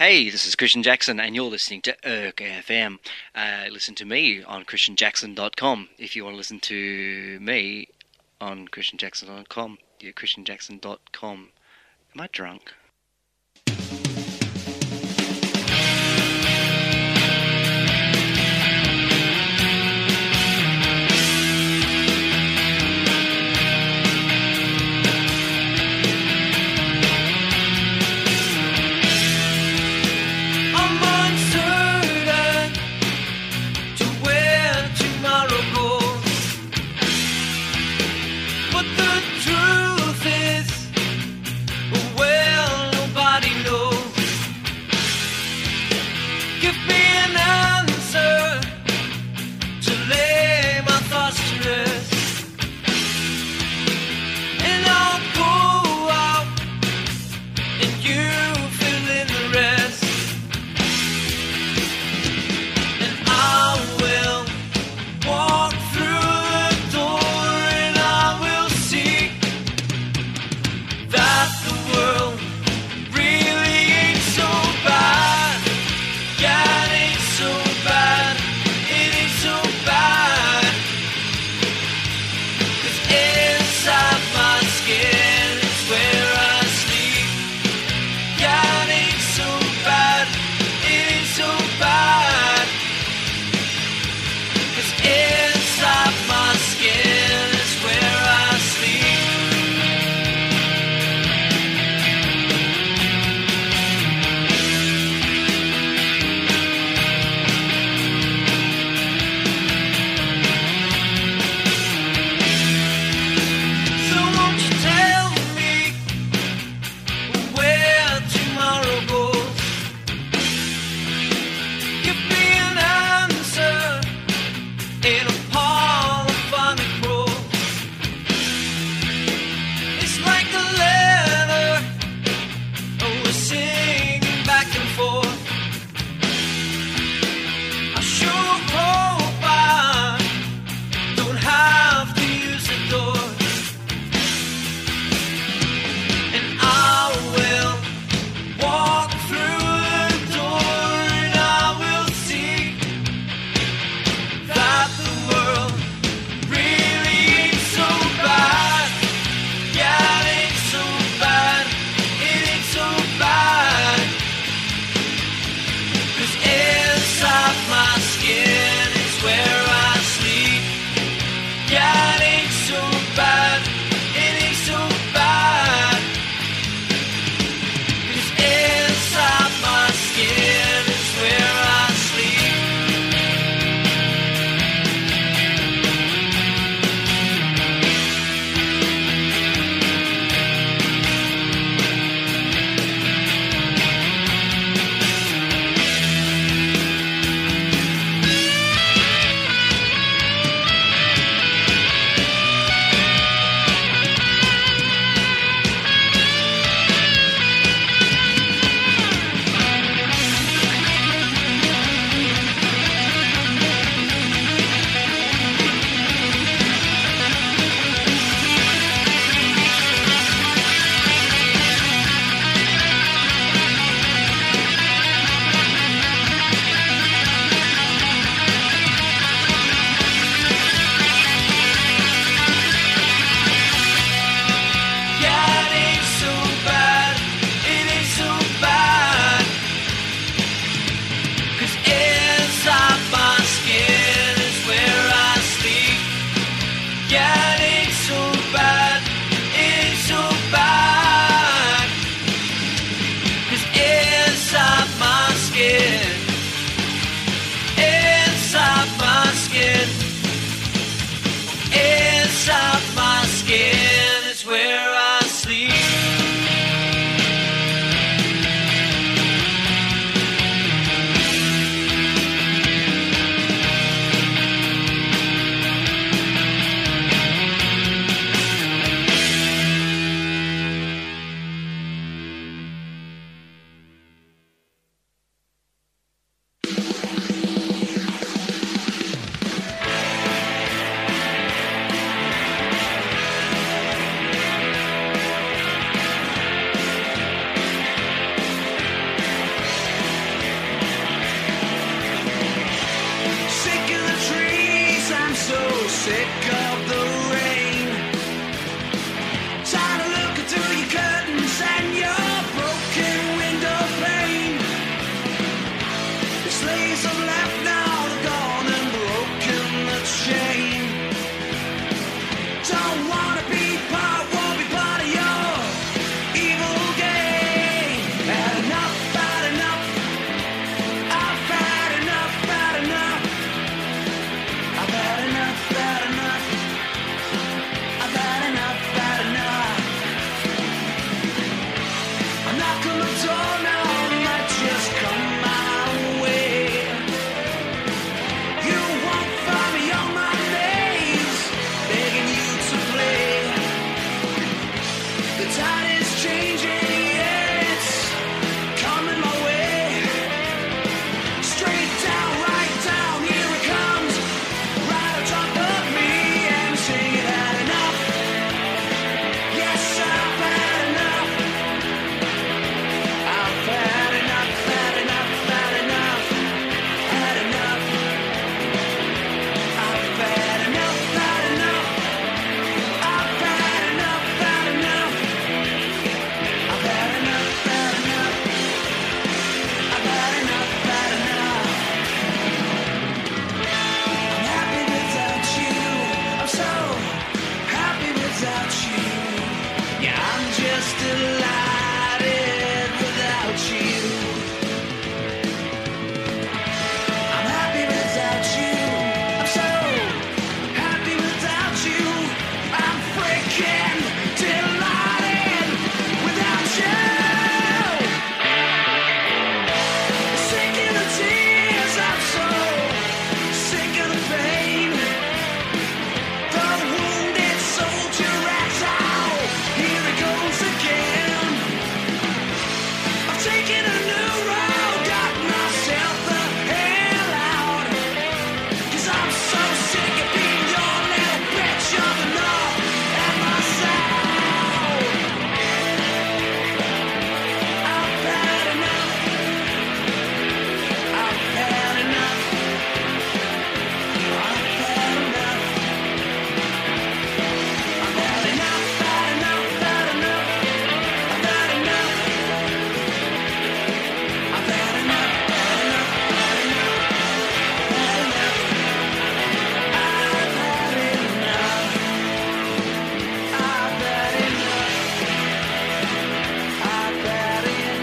Hey, this is Christian Jackson, and you're listening to E R C F M. Uh, listen to me on christian jackson dot com. If you want to listen to me on christian jackson dot com, yeah, christian jackson dot com. Am I drunk? Got it. sick of the rain. Tired of looking through your curtains and your broken window pane. The slaves have left now, they're gone and broken the chain. Don't wanna be part, won't be part of your evil game. Had enough, had enough. I've had enough, had enough. I've had enough, had enough. I've had enough, had enough. I'm knocking on the door now, might just come my way. You won't find me on my knees, begging you to play. The tide is changing, yeah, it's coming my way. Straight down, right down, here it comes. Right on top of me and singing, had enough. Yes, I've had enough. I've had enough, had enough, had enough. Had enough. I've had enough, had enough. I've had enough, had enough. I've had enough, had enough. I've had enough, had enough. I'm happy without you. I'm so happy without you. Yeah, I'm just delighted without you. I'm happy without you. I'm so happy without you. I'm freaking delighted without you. Sick of the tears, I'm so sick of the pain. The wounded soldier acts out. Here it goes again. I'm taking a new road, got myself the hell out. Cause I'm so sick of being your little bitch of the north and my south. I've had enough. I've had enough. I've had enough. I've had enough, had enough, had enough. I've had enough. I've had enough, had enough, had enough. Had enough. I've had enough. I've had enough. I've had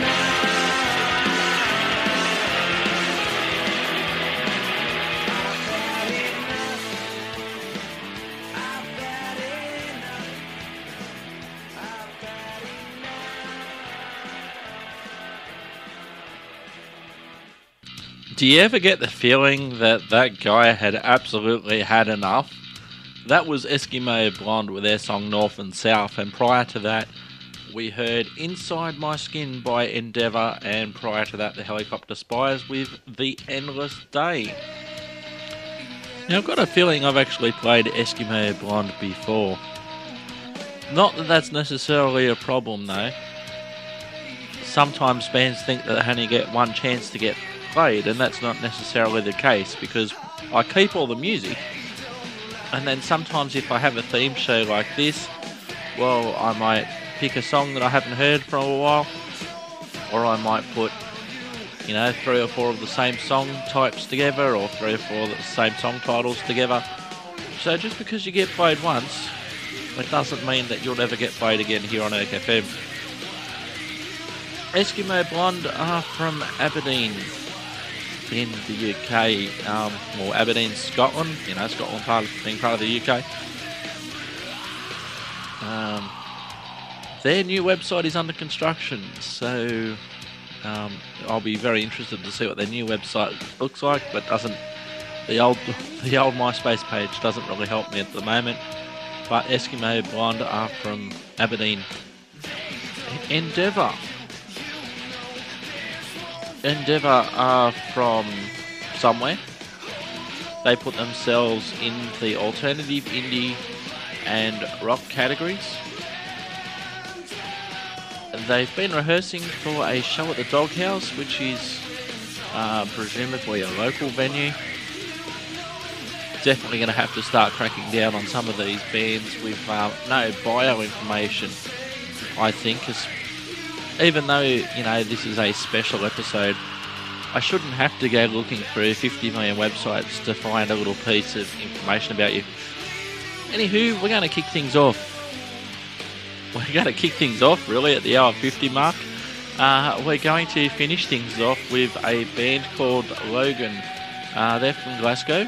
Do you ever get the feeling that that guy had absolutely had enough? That was Eskimo Blonde with their song North and South, and prior to that we heard Inside My Skin by Endeavour, and prior to that the Helicopter Spies with The Endless Day. Now I've got a feeling I've actually played Eskimo Blonde before. Not that that's necessarily a problem though. Sometimes bands think that they only get one chance to get played, and that's not necessarily the case, because I keep all the music, and then sometimes if I have a theme show like this, well, I might pick a song that I haven't heard for a while, or I might put, you know, three or four of the same song types together, or three or four of the same song titles together. So just because you get played once, it doesn't mean that you'll never get played again here on Erk F M. Eskimo Blonde are from Aberdeen in the U K, um, well, Aberdeen, Scotland, you know, Scotland part of, being part of the U K. Um, their new website is under construction, so um, I'll be very interested to see what their new website looks like, but doesn't, the old the old MySpace page doesn't really help me at the moment. But Eskimo Blonde are from Aberdeen. Endeavour. Endeavour are from somewhere. They put themselves in the alternative, indie and rock categories. They've been rehearsing for a show at the Doghouse, which is uh, presumably a local venue. definitely going to have to start cracking down on some of these bands with uh, no bio information, I think. Cause even though, you know, this is a special episode, I shouldn't have to go looking through fifty million websites to find a little piece of information about you. Anywho, we're going to kick things off. We're going to kick things off, really, at the hour fifty mark. Uh, we're going to finish things off with a band called Logan. Uh, they're from Glasgow.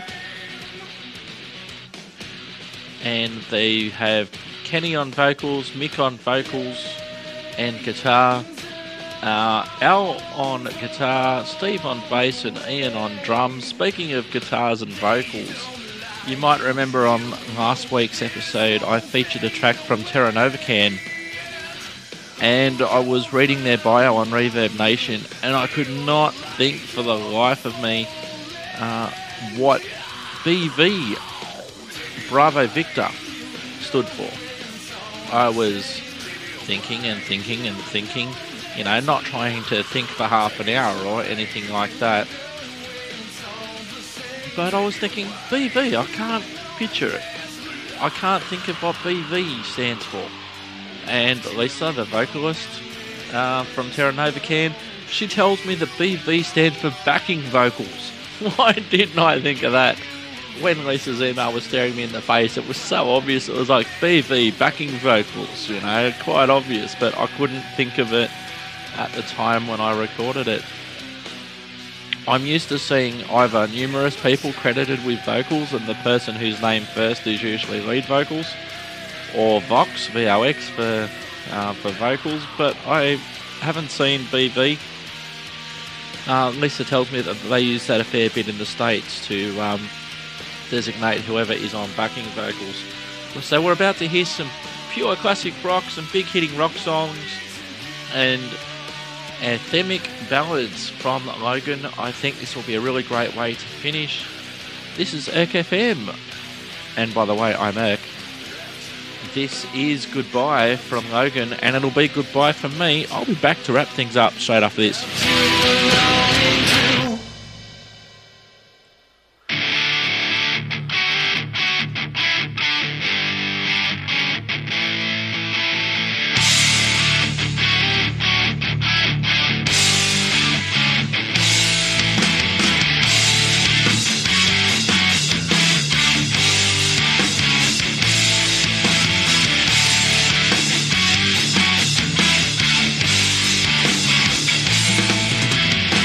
And they have Kenny on vocals, Mick on vocals and guitar, uh, Al on guitar, Steve on bass and Ian on drums. Speaking of guitars and vocals, you might remember on last week's episode I featured a track from Terra Nova Can, and I was reading their bio on Reverb Nation, and I could not think for the life of me uh, what B V, Bravo Victor, stood for. I was thinking and thinking and thinking, you know, not trying to think for half an hour or anything like that. But I was thinking, B V, I can't picture it. I can't think of what B V stands for. And Lisa, the vocalist uh, from Terra Nova Can, she tells me that B V stands for backing vocals. Why didn't I think of that? When Lisa's email was staring me in the face, it was so obvious. It was like B V, backing vocals, you know, quite obvious, but I couldn't think of it at the time when I recorded it. I'm used to seeing either numerous people credited with vocals and the person whose name first is usually lead vocals, or Vox, V O X for, uh, for vocals, but I haven't seen B V. Uh, Lisa tells me that they use that a fair bit in the States to um, designate whoever is on backing vocals. So we're about to hear some pure classic rock, some big hitting rock songs, and anthemic ballads from Logan. I think this will be a really great way to finish. This is Erk F M, and by the way, I'm Erk. This is goodbye from Logan, and it'll be goodbye from me. I'll be back to wrap things up straight after this. Thank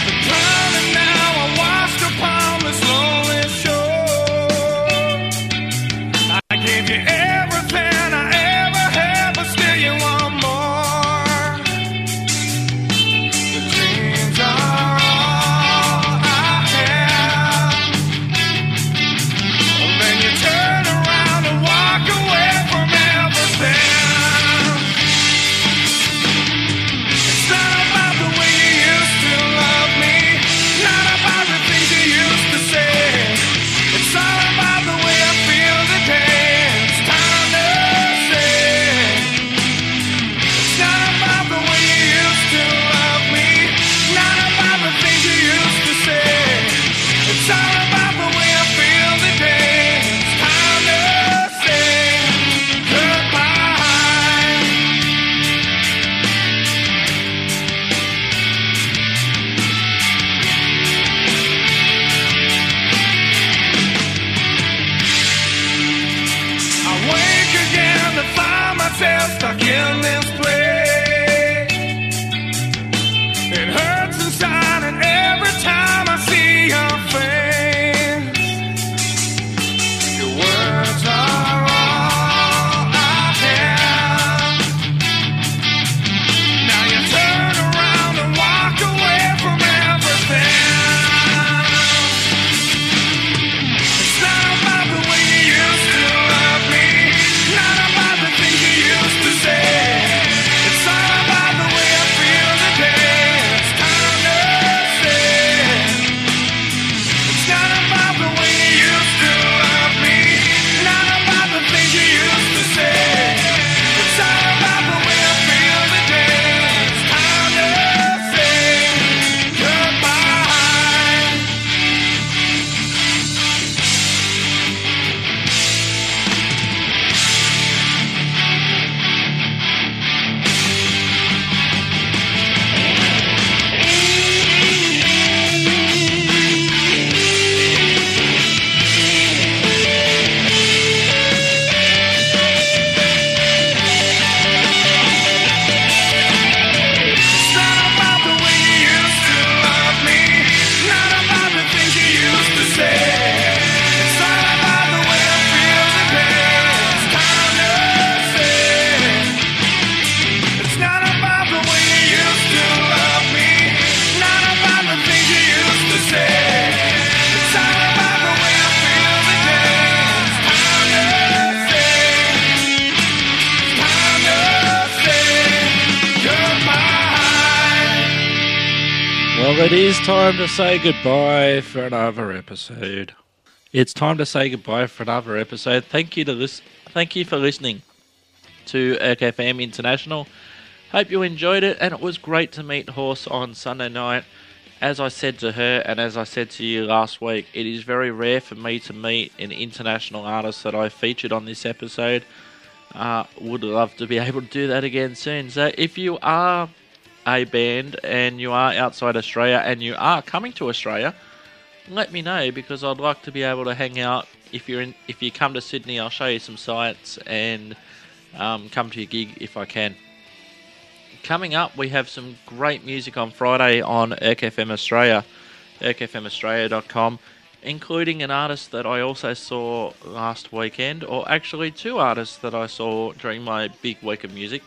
Well, it is time to say goodbye for another episode. It's time to say goodbye for another episode. Thank you to lis- Thank you for listening to E R C F M International. Hope you enjoyed it, and it was great to meet Horse on Sunday night. As I said to her, and as I said to you last week, it is very rare for me to meet an international artist that I featured on this episode. Uh, would love to be able to do that again soon. So if you are a band and you are outside Australia and you are coming to Australia, let me know, because I'd like to be able to hang out. If you're in, if you come to Sydney, I'll show you some sights and um, come to your gig if I can. Coming up, we have some great music on Friday on E R C F M Australia, E R C F M Australia dot com, including an artist that I also saw last weekend, or actually two artists that I saw during my big week of music.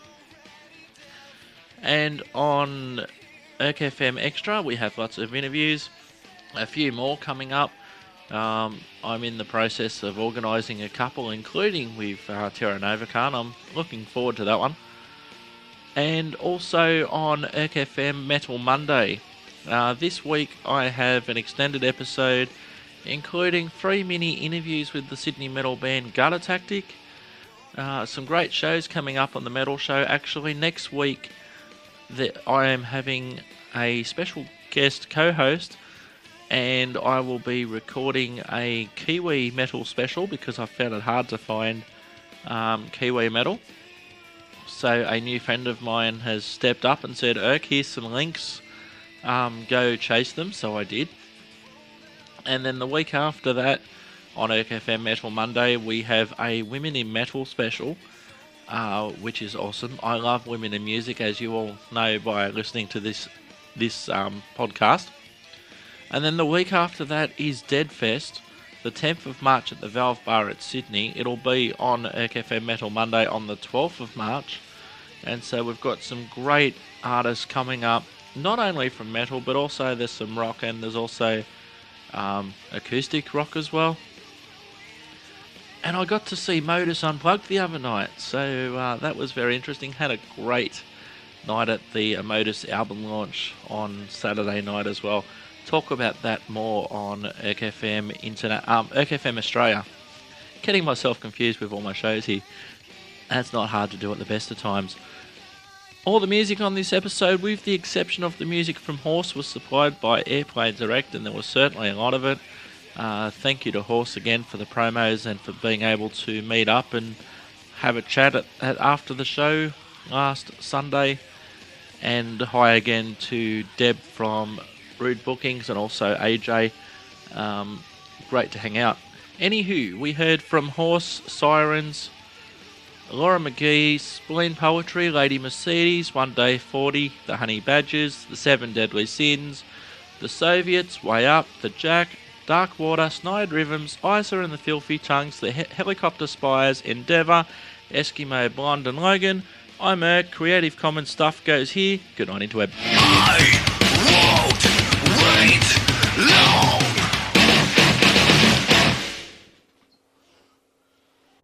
And on E R C F M Extra, we have lots of interviews, a few more coming up. Um, I'm in the process of organising a couple, including with uh, Terra Nova Khan. I'm looking forward to that one. And also on E R C F M Metal Monday. Uh, this week I have an extended episode including three mini interviews with the Sydney metal band Gutter Tactic. Uh, some great shows coming up on the metal show. Actually, next week that I am having a special guest co-host, and I will be recording a Kiwi metal special because I found it hard to find um, Kiwi metal. So a new friend of mine has stepped up and said, "Erk, here's some links, um, go chase them." So I did. And then the week after that, on E R C F M Metal Monday, we have a Women in Metal special, uh, which is awesome. I love women in music, as you all know by listening to this this um, podcast. And then the week after that is Deadfest, the tenth of March at the Valve Bar at Sydney. It'll be on E R C F M Metal Monday on the twelfth of March. And so we've got some great artists coming up, not only from metal, but also there's some rock, and there's also um, acoustic rock as well. And I got to see Modus Unplugged the other night, so uh, that was very interesting. Had a great night at the uh, Modus album launch on Saturday night as well. Talk about that more on E R C F M Internet, um, E R C F M Australia. Getting myself confused with all my shows here. That's not hard to do at the best of times. All the music on this episode, with the exception of the music from Horse, was supplied by Airplay Direct, and there was certainly a lot of it. Uh, thank you to Horse again for the promos and for being able to meet up and have a chat at, at after the show last Sunday. And hi again to Deb from Rude Bookings, and also A J. Um, great to hang out. Anywho, we heard from Horse, Sirens, Laura McGee, Spleen Poetry, Lady Mercedes, One Day forty, The Honey Badgers, The Seven Deadly Sins, The Soviets, Way Up, The Jack, Dark Water, Snide Rhythms, Isa and the Filthy Tongues, The he- Helicopter Spires, Endeavour, Eskimo, Blonde and Logan. I'm Erk, Creative Commons stuff goes here. Good night, interweb. I won't wait long.